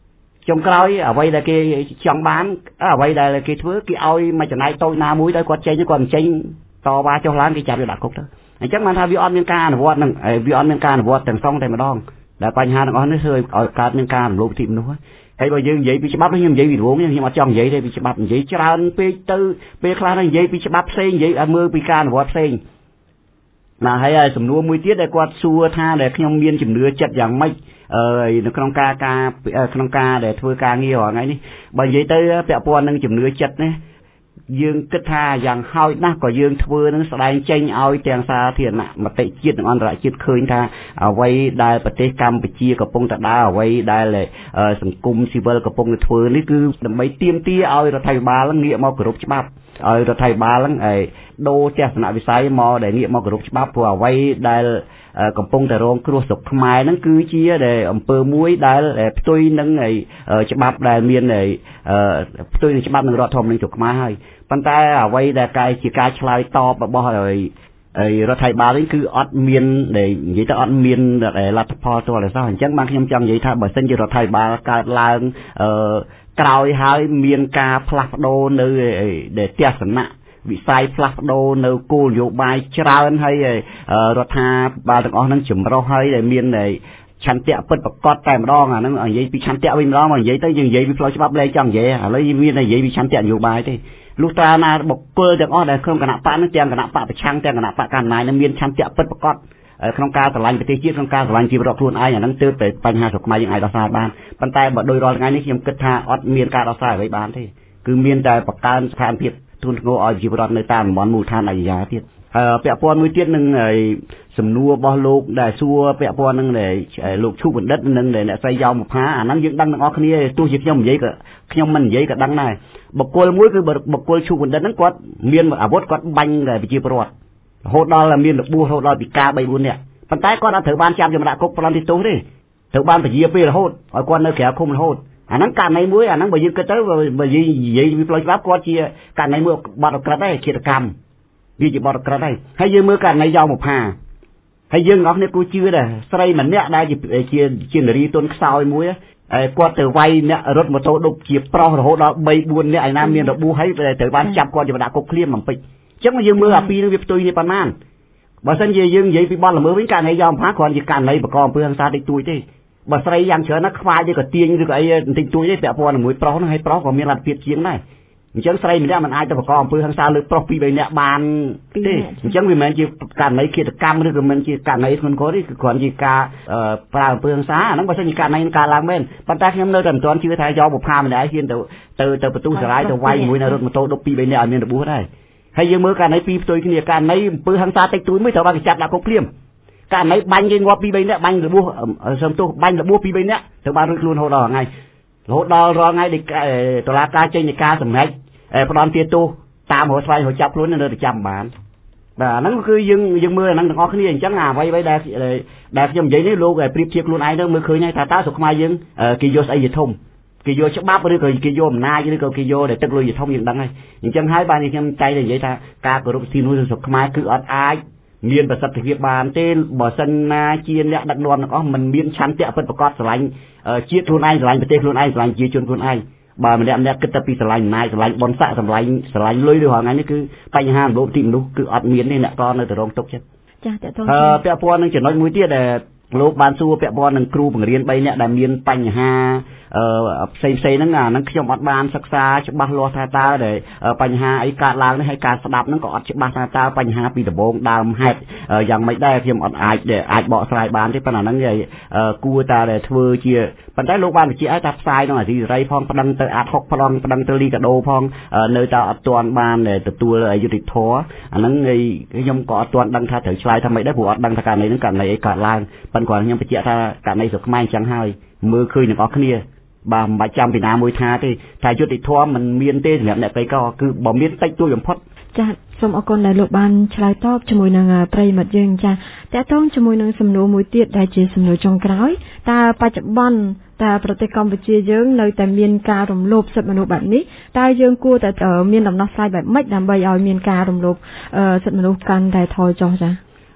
ចុងក្រោយអ្វីដែលគេចង់បានអ្វីដែលគេធ្វើគេឲ្យមកចំណាយតូចណាមួយទៅគាត់ចេញគាត់មិនចេញតវ៉ាចុះឡើងគេចាប់យកដាក់គុកទៅអញ្ចឹងបានថាវាអត់មានការអនុវត្តនឹងវាអត់មានការអនុវត្តទាំងស្រុងតែម្ដងដែលបញ្ហាទាំងអស់នេះធ្វើឲ្យកើតមានការរំលោភសិទ្ធិមនុស្សហើយបើយើងនិយាយពីច្បាប់នេះខ្ញុំនិយាយពីរងខ្ញុំអត់ចង់និយាយទេពីច្បាប់និយាយច្រើនពេកទៅពេលខ្លះនិយាយពីច្បាប់ផ្សេងនិយាយឲ្យមើលពីការអនុវត្តផ្សេងណាហើយសំណួរមួយទៀតដែលគាត់សួរថាដែលខ្ញុំមានជំនឿចិត្តយ៉ាងម៉េចអឺនៅក្នុងការការក្នុងការដែលធ្វើការងាររាល់ថ្ងៃនេះបើនិយាយទៅពាក់ព័ន្ធនឹងជំនឿចិត្តនេះយើងគិតថាយ៉ាងហោចណាស់ក៏យើងធ្វើនឹងស្ដែងចេញឲ្យទាំងសាធារណមតិជាតិនិងអន្តរជាតិឃើញថាអ្វីដែលប្រទេសកម្ពុជាកំពុងតែដើរអ្វីដែលសង្គមស៊ីវិលកំពុងតែធ្វើនេះគឺដើម្បីទាមទារឲ្យរដ្ឋាភិបាលងាកមកគោរពច្បាប់ឲ្យរដ្ឋាភិបាលហ្នឹងឯដូរទស្សនវិស័យមកដែលងាកមកគោរពច្បាប់ព្រោះអ្វីដែលកំពុងតែរងគ្រោះស្រុកខ្មែរហ្នឹងគឺជាដែលអំពើមួយដែលផ្ទុយនឹងច្បាប់ដែលមានផ្ទុយនឹងច្បាប់នឹងរដ្ឋធម្មនុញ្ញស្រុកខ្មែរហើយប៉ុន្តែអ្វីដែលកាយជាការឆ្លើយតបរបស់រដ្ឋាភិបាលនេះគឺអត់មានដែលនិយាយទៅអត់មានលទ្ធផលទាល់តែសោះអញ្ចឹងបានខ្ញុំចង់និយាយថាបើសិនជារដ្ឋាភិបាលកើតឡើងក្រោយហើយមានការផ្លាស់ប្ដូរនៅដែលទស្សនៈវិស័យផ្លាស់ប្ដូរនៅគោលនយោបាយច្រើនហើយរដ្ឋាភិបាលទាំងអស់ហ្នឹងចម្រុះហើយដែលមានឆន្ទៈពិតប្រកបតែម្ដងអាហ្នឹងនិយាយពីឆន្ទៈវិញម្ដងមកនិយាយទៅយើងនិយាយពីផ្លូវច្បាប់លែងចង់និយាយឥឡូវមានតែនិយាយពីឆន្ទៈនយោបាយទេលុះត្រាណាបុគ្គលទាំងអស់ដែលក្នុងគណៈបកហ្នឹងទាំងគណៈបកប្រឆាំងទាំងគណៈបកកណ្ដាលហ្នឹងមានឆន្ទៈពិតប្រកបក្នុងការឆ្លាញ់ប្រទេសជាតិក្នុងការឆ្លាញ់ជីវរដ្ឋខ្លួនឯងអាហ្នឹងទើបតែបញ្ហាស្រុកខ្មែរយើងអាចដោះស្រាយបានប៉ុន្តែបើដោយរាល់ថ្ងៃនេះខ្ញុំគិតថាអត់មានការដោះស្រាយអ្វីបានទេគឺមានតែបង្កើនស្ថានភាពទុនធ្ងរឲ្យជីវរដ្ឋនៅតាមតំបន់មូលដ្ឋានអាយ៉ាទៀតពាក់ព័ន្ធមួយទៀតនឹងសំណួររបស់លោកដែលសួរពាក់ព័ន្ធនឹងលោកឈូបណ្ឌិតនិងអ្នកស្រីយ៉ោមផាអាហ្នឹងយើងដឹងទាំងអស់គ្នាទោះជាខ្ញុំនិយាយក៏ខ្ញុំមិននិយាយក៏ដឹងដែរបុគ្គលមួយគឺបុគ្គលឈូបណ្ឌិតហ្នឹងគាត់មានអាវុធគាត់បាញ់ប្រជាពលរដ្ឋរហូតដល់មានរបួសរហូតដល់ពិការបីបួននាក់ប៉ុន្តែគាត់អត់ត្រូវបានចាប់យកមកដាក់គុកប្រឡំទីទោសទេត្រូវបានពជាពេលរហូតឲ្យគាត់នៅក្រៅឃុំរហូតអាហ្នឹងករណីមួយអាហ្នឹងបើយើងគិតទៅបើយើងនិយាយពីផ្លូវច្បាប់គាត់ជាករណីមួយបទអក្រិតដែរឃាតកម្មវាជាបទអក្រិតដែរហើយយើងមើលករណីយ៉ោមផាហើយយើងទាំងអស់គ្នាគួរជឿដែរស្រីម្នាក់ដែលជាជានារីទុនខ្សោយមួយគាត់ទៅវាយអ្នករត់ម៉ូតូដប់ជាប្រុសរហូតដល់បីបួននាក់ឯណាមានរបួសហើយត្រូវបានចាប់គាត់យកមកដាក់គុកឃ្លៀមបំពេចអញ្ចឹងយើងមើលអាពីរនេះវាផ្ទុយនេះប៉ុន្មានបើសិនជាយើងនិយាយពីបទល្មើសវិញករណីយ៉ោមផាគ្រាន់ជាករណីបកអំពើហិង្សាតិចតួចទេបើស្រីយ៉ាងច្រើនណាស់ខ្វាយឬក៏ទាញឬក៏អីបន្តិចតួចទេពាក់ព័ន្ធជាមួយប្រុសហ្នឹងហើយប្រុសក៏មានលទ្ធភាពជាងដែរអញ្ចឹងស្រីម្នាក់មិនអាចទៅបកអំពើហិង្សាលើប្រុសពីរបីនាក់បានទេអញ្ចឹងវាមិនមែនជាករណីឃាតកម្មឬក៏មិនជាករណីធ្ងន់ធ្ងរទេគឺគ្រាន់ជាការប្រើអំពើហិង្សាអាហ្នឹងបើសិនជាករណីនឹងកើតឡើងមែនប៉ុន្តែខ្ញុំនៅតែមិនទាន់ជឿថាយកបុប្ផាម្នាក់ហ៊ានទៅទៅទៅបន្ទុះសារាយទៅវាយជាមួយនៅរថម៉ូតូដប់ពីរបីនាក់ឲ្យមានរបួសដែរហើយយើងមើលករណីពីរផ្ទុយគ្នាករណីអំពើហិង្សាតិចតួចមួយត្រូវបានគេចាប់ដាក់គុកភ្លាមករណីបាញ់គេងាប់ពីរបីនាក់បាញ់របួសសំទោសបាញ់របួសពីរបីនាក់ត្រូវបានរួចខ្លួនរហូតដល់ថ្ងៃរហូតដល់រាល់ថ្ងៃតុលាការចេញនៃការសម្រេចផ្ដន់ទាទោសតាមរកស្វែងរកចាប់ខ្លួននៅតែចាំបានបាទអាហ្នឹងគឺយើងយើងមើលអាហ្នឹងទាំងអស់គ្នាអញ្ចឹងអ្វីៗដែលដែលខ្ញុំនិយាយនេះលោកប្រៀបធៀបខ្លួនឯងទៅមើលឃើញថាតើស្រុកខ្មែរយើងគេយកស្អីជាធំគេយកច្បាប់ឬក៏គេយកអំណាចឬក៏គេយកតែទឹកលុយជាធំយើងដឹងហើយអញ្ចឹងហើយបានខ្ញុំតែនិយាយថាការគោរពសិទ្ធិមនុស្សនៅស្រុកខ្មែរគឺអត់អាចមានប្រសិទ្ធភាពបានទេបើសិនណាជាអ្នកដឹកនាំទាំងអស់មិនមានឆន្ទៈពិតប្រាកដស្រឡាញ់ជាតិខ្លួនឯងស្រឡាញ់ប្រទេសខ្លួនឯងស្រឡាញ់ប្រជាជនខ្លួនឯងបើម្នាក់ម្នាក់គិតតែពីស្រឡាញ់អំណាចស្រឡាញ់បុណ្យស័ក្តិស្រឡាញ់ស្រឡាញ់លុយឬហងៃនេះគឺបញ្ហារំលោភសិទ្ធិមនុស្សគឺអត់មានទេអ្នកក៏នៅតែរងទុក្ខចិត្តចាតើតើពាក់ព័ន្ធនឹងចំណុចមួយទៀតដែលលោកបានសួរពាក់ព័ន្ធនឹងគ្រូបង្រៀនបីនាក់ដែលមានបញ្ហាផ្សេងផ្សេងហ្នឹងអាហ្នឹងខ្ញុំអត់បានសិក្សាច្បាស់លាស់ថាតើដែលបញ្ហាអីកើតឡើងនេះហើយការស្ដាប់ហ្នឹងក៏អត់ច្បាស់ថាតើបញ្ហាពីដំបូងដើមហេតុយ៉ាងម៉េចដែរខ្ញុំអត់អាចអាចបកស្រាយបានទេប៉ុន្តែហ្នឹងគួរតែធ្វើជាប៉ុន្តែលោកបានបញ្ជាក់ឲ្យថាផ្សាយក្នុងអាស៊ីសេរីផងប្តឹងទៅអាតហុកប្តឹងប្តឹងទៅលីកាដូផងនៅតែអត់ទាន់បានទទួលយុត្តិធម៌អាហ្នឹងខ្ញុំក៏អត់ទាន់ដឹងថាត្រូវឆ្លើយថាម៉េចដែរព្រោះអត់ដឹងថាករណីហ្នឹងករណីអីកើតឡើងប៉ុន្តែគាត់ខ្ញុំបញ្ជាក់ថាករណីស្រុកខ្មែរអញ្ចឹងហើយមើលឃើញទាំងអស់គ្នាបាទមិនបាច់ចាំពីណាមួយថាទេថាយុត្តិធម៌មិនមានទេសម្រាប់អ្នកក្រីក្រគឺបើមានតិចតួចបំផុតចា៎សូមអរគុណដែលលោកបានឆ្លើយតបជាមួយនឹងប្រិយមិត្តយើងចា៎តើតើជាមួយនឹងសំណួរមួយទៀតដែលជាសំណួរចុងក្រោយតើបច្ចុប្បន្នតើប្រទេសកម្ពុជាយើងនៅតែមានការរំលោភសិទ្ធិមនុស្សបែបនេះតើយើងគួរតែមានដំណោះស្រាយបែបម៉េចដើម្បីឲ្យមានការរំលោភសិទ្ធិមនុស្សកាន់តែថយចុះចា៎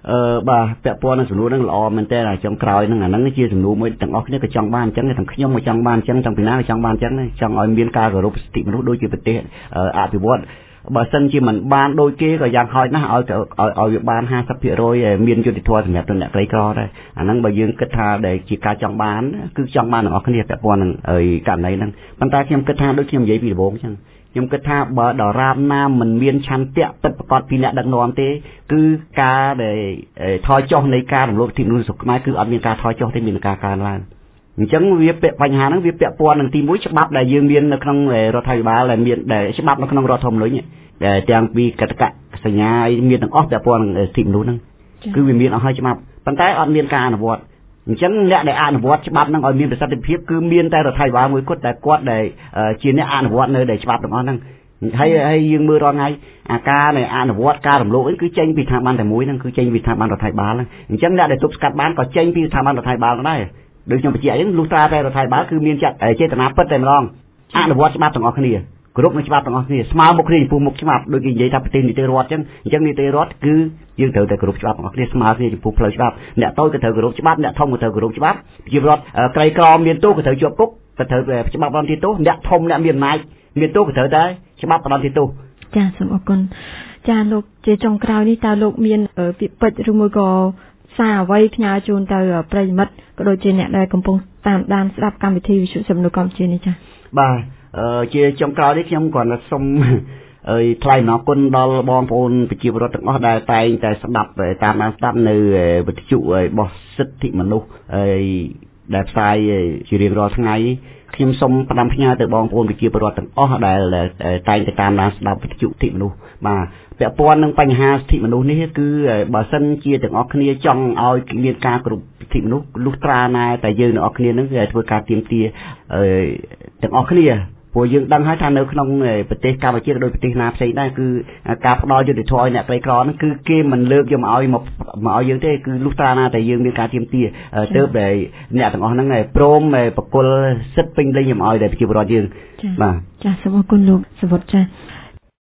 អឺបាទពាក់ព័ន្ធនឹងសំណួរហ្នឹងល្អមែនតើចុងក្រោយហ្នឹងអាហ្នឹងជាសំណួរមួយទាំងអស់គ្នាក៏ចង់បានអញ្ចឹងទាំងខ្ញុំក៏ចង់បានអញ្ចឹងទាំងពីណាក៏ចង់បានអញ្ចឹងចង់ឲ្យមានការគោរពសិទ្ធិមនុស្សដូចជាប្រទេសអភិវឌ្ឍបើសិនជាមិនបានដូចគេក៏យ៉ាងហោចណាស់ឲ្យឲ្យវាបាន ห้าสิบเปอร์เซ็นต์ មានយុត្តិធម៌សម្រាប់អ្នកក្រីក្រដែរអាហ្នឹងបើយើងគិតថាដែលជាការចង់បានគឺចង់បានទាំងអស់គ្នាពាក់ព័ន្ធនឹងករណីហ្នឹងប៉ុន្តែខ្ញុំគិតថាដូចខ្ញុំនិយាយពីដំបូងអញ្ចឹងខ្ញុំគិតថាបើដរាបណាមិនមានឆន្ទៈពិតប្រាកដពីអ្នកដឹកនាំទេគឺការដែលថយចុះនៃការរំលោភសិទ្ធិមនុស្សខ្មែរគឺអត់មានការថយចុះទេមានការកើនឡើងអញ្ចឹងវាបញ្ហាហ្នឹងវាពាក់ព័ន្ធនឹងទីមួយច្បាប់ដែលយើងមាននៅក្នុងរដ្ឋាភិបាលដែលមានដែលច្បាប់នៅក្នុងរដ្ឋធម្មនុញ្ញដែលទាំងពីកតកៈសញ្ញាមានទាំងអស់ពាក់ព័ន្ធនឹងសិទ្ធិមនុស្សហ្នឹងគឺវាមានអស់ហើយច្បាប់ប៉ុន្តែអត់មានការអនុវត្តអញ្ចឹងអ្នកដែលអនុវត្តច្បាប់ហ្នឹងឲ្យមានប្រសិទ្ធភាពគឺមានតែរដ្ឋាភិបាលមួយគត់តែគាត់ដែលជាអ្នកអនុវត្តនៅដែលច្បាប់ទាំងអស់ហ្នឹងហើយហើយយើងមើលរាល់ថ្ងៃអាការនៃអនុវត្តការរំលោភគឺចេញពីស្ថាប័នតែមួយហ្នឹងគឺចេញពីស្ថាប័នរដ្ឋាភិបាលហ្នឹងអញ្ចឹងអ្នកដែលទប់ស្កាត់បានក៏ចេញពីស្ថាប័នរដ្ឋាភិបាលដែរដូចខ្ញុំបញ្ជាក់អញ្ចឹងលុះត្រាតែរដ្ឋាភិបាលគឺមានចេតនាពិតតែម្ដងអនុវត្តច្បាប់ទាំងអស់គ្នាគ្រប់នឹងច្បាប់ទាំងអស់គ្នាស្មើមុខគ្នាចំពោះមុខច្បាប់ដូចគេនិយាយថាប្រទេសនីតិរដ្ឋអញ្ចឹងអញ្ចឹងនីតិរដ្ឋគឺយើងត្រូវតែគោរពច្បាប់ទាំងអស់គ្នាស្មើគ្នាចំពោះផ្លូវច្បាប់អ្នកតូចក៏ត្រូវគោរពច្បាប់អ្នកធំក៏ត្រូវគោរពច្បាប់ប្រជាពលរដ្ឋក្រីក្រមានទោសក៏ត្រូវជាប់គុកក៏ត្រូវច្បាប់បន្តទោសអ្នកធំអ្នកមានអំណាចមានទោសក៏ត្រូវតែច្បាប់បន្តទោសចាសូមអរគុណចាលោកជាចុងក្រោយនេះតើលោកមានពាក្យពេចន៍ឬមួយក៏សារអ្វីផ្ញើជូនទៅប្រិយមិត្តក៏ដូចជាអ្នកដែលកំពុងតាមដានស្ដាប់កម្មវិធីវិទ្យុសំណួរកម្ពុជានេះចាបាទជាចុងក្រោយនេះខ្ញុំគ្រាន់តែសូមអើយថ្លែងអំណរគុណដល់បងប្អូនប្រជាពលរដ្ឋទាំងអស់ដែលតែងតែស្ដាប់តាមដានស្ដាប់នៅវិទ្យុរបស់សិទ្ធិមនុស្សហើយដែលផ្សាយជារៀងរាល់ថ្ងៃខ្ញុំសូមផ្ដាំផ្ញើទៅបងប្អូនប្រជាពលរដ្ឋទាំងអស់ដែលតែងតែតាមដានស្ដាប់វិទ្យុសិទ្ធិមនុស្សបាទពាក់ព័ន្ធនឹងបញ្ហាសិទ្ធិមនុស្សនេះគឺបើសិនជាទាំងអស់គ្នាចង់ឲ្យមានការគ្រប់សិទ្ធិមនុស្សលុះត្រាណាតែយើងទាំងអស់គ្នានឹងធ្វើការទាមទារទាំងអស់គ្នាព្រោះយើងដឹងហើយថានៅក្នុងប្រទេសកម្ពុជាក៏ដូចប្រទេសណាផ្សេងដែរគឺការផ្ដល់យុត្តិធម៌ឲ្យអ្នកក្រីក្រហ្នឹងគឺគេមិនលើកយកមកឲ្យមកមកឲ្យយើងទេគឺលុះត្រាណាតែយើងមានការទាមទារទើបតែអ្នកទាំងអស់ហ្នឹងព្រមបកគលសិទ្ធិពេញលេញមកឲ្យតែប្រជាពលរដ្ឋយើងបាទចាសសូមអរគុណលោកសវុតចា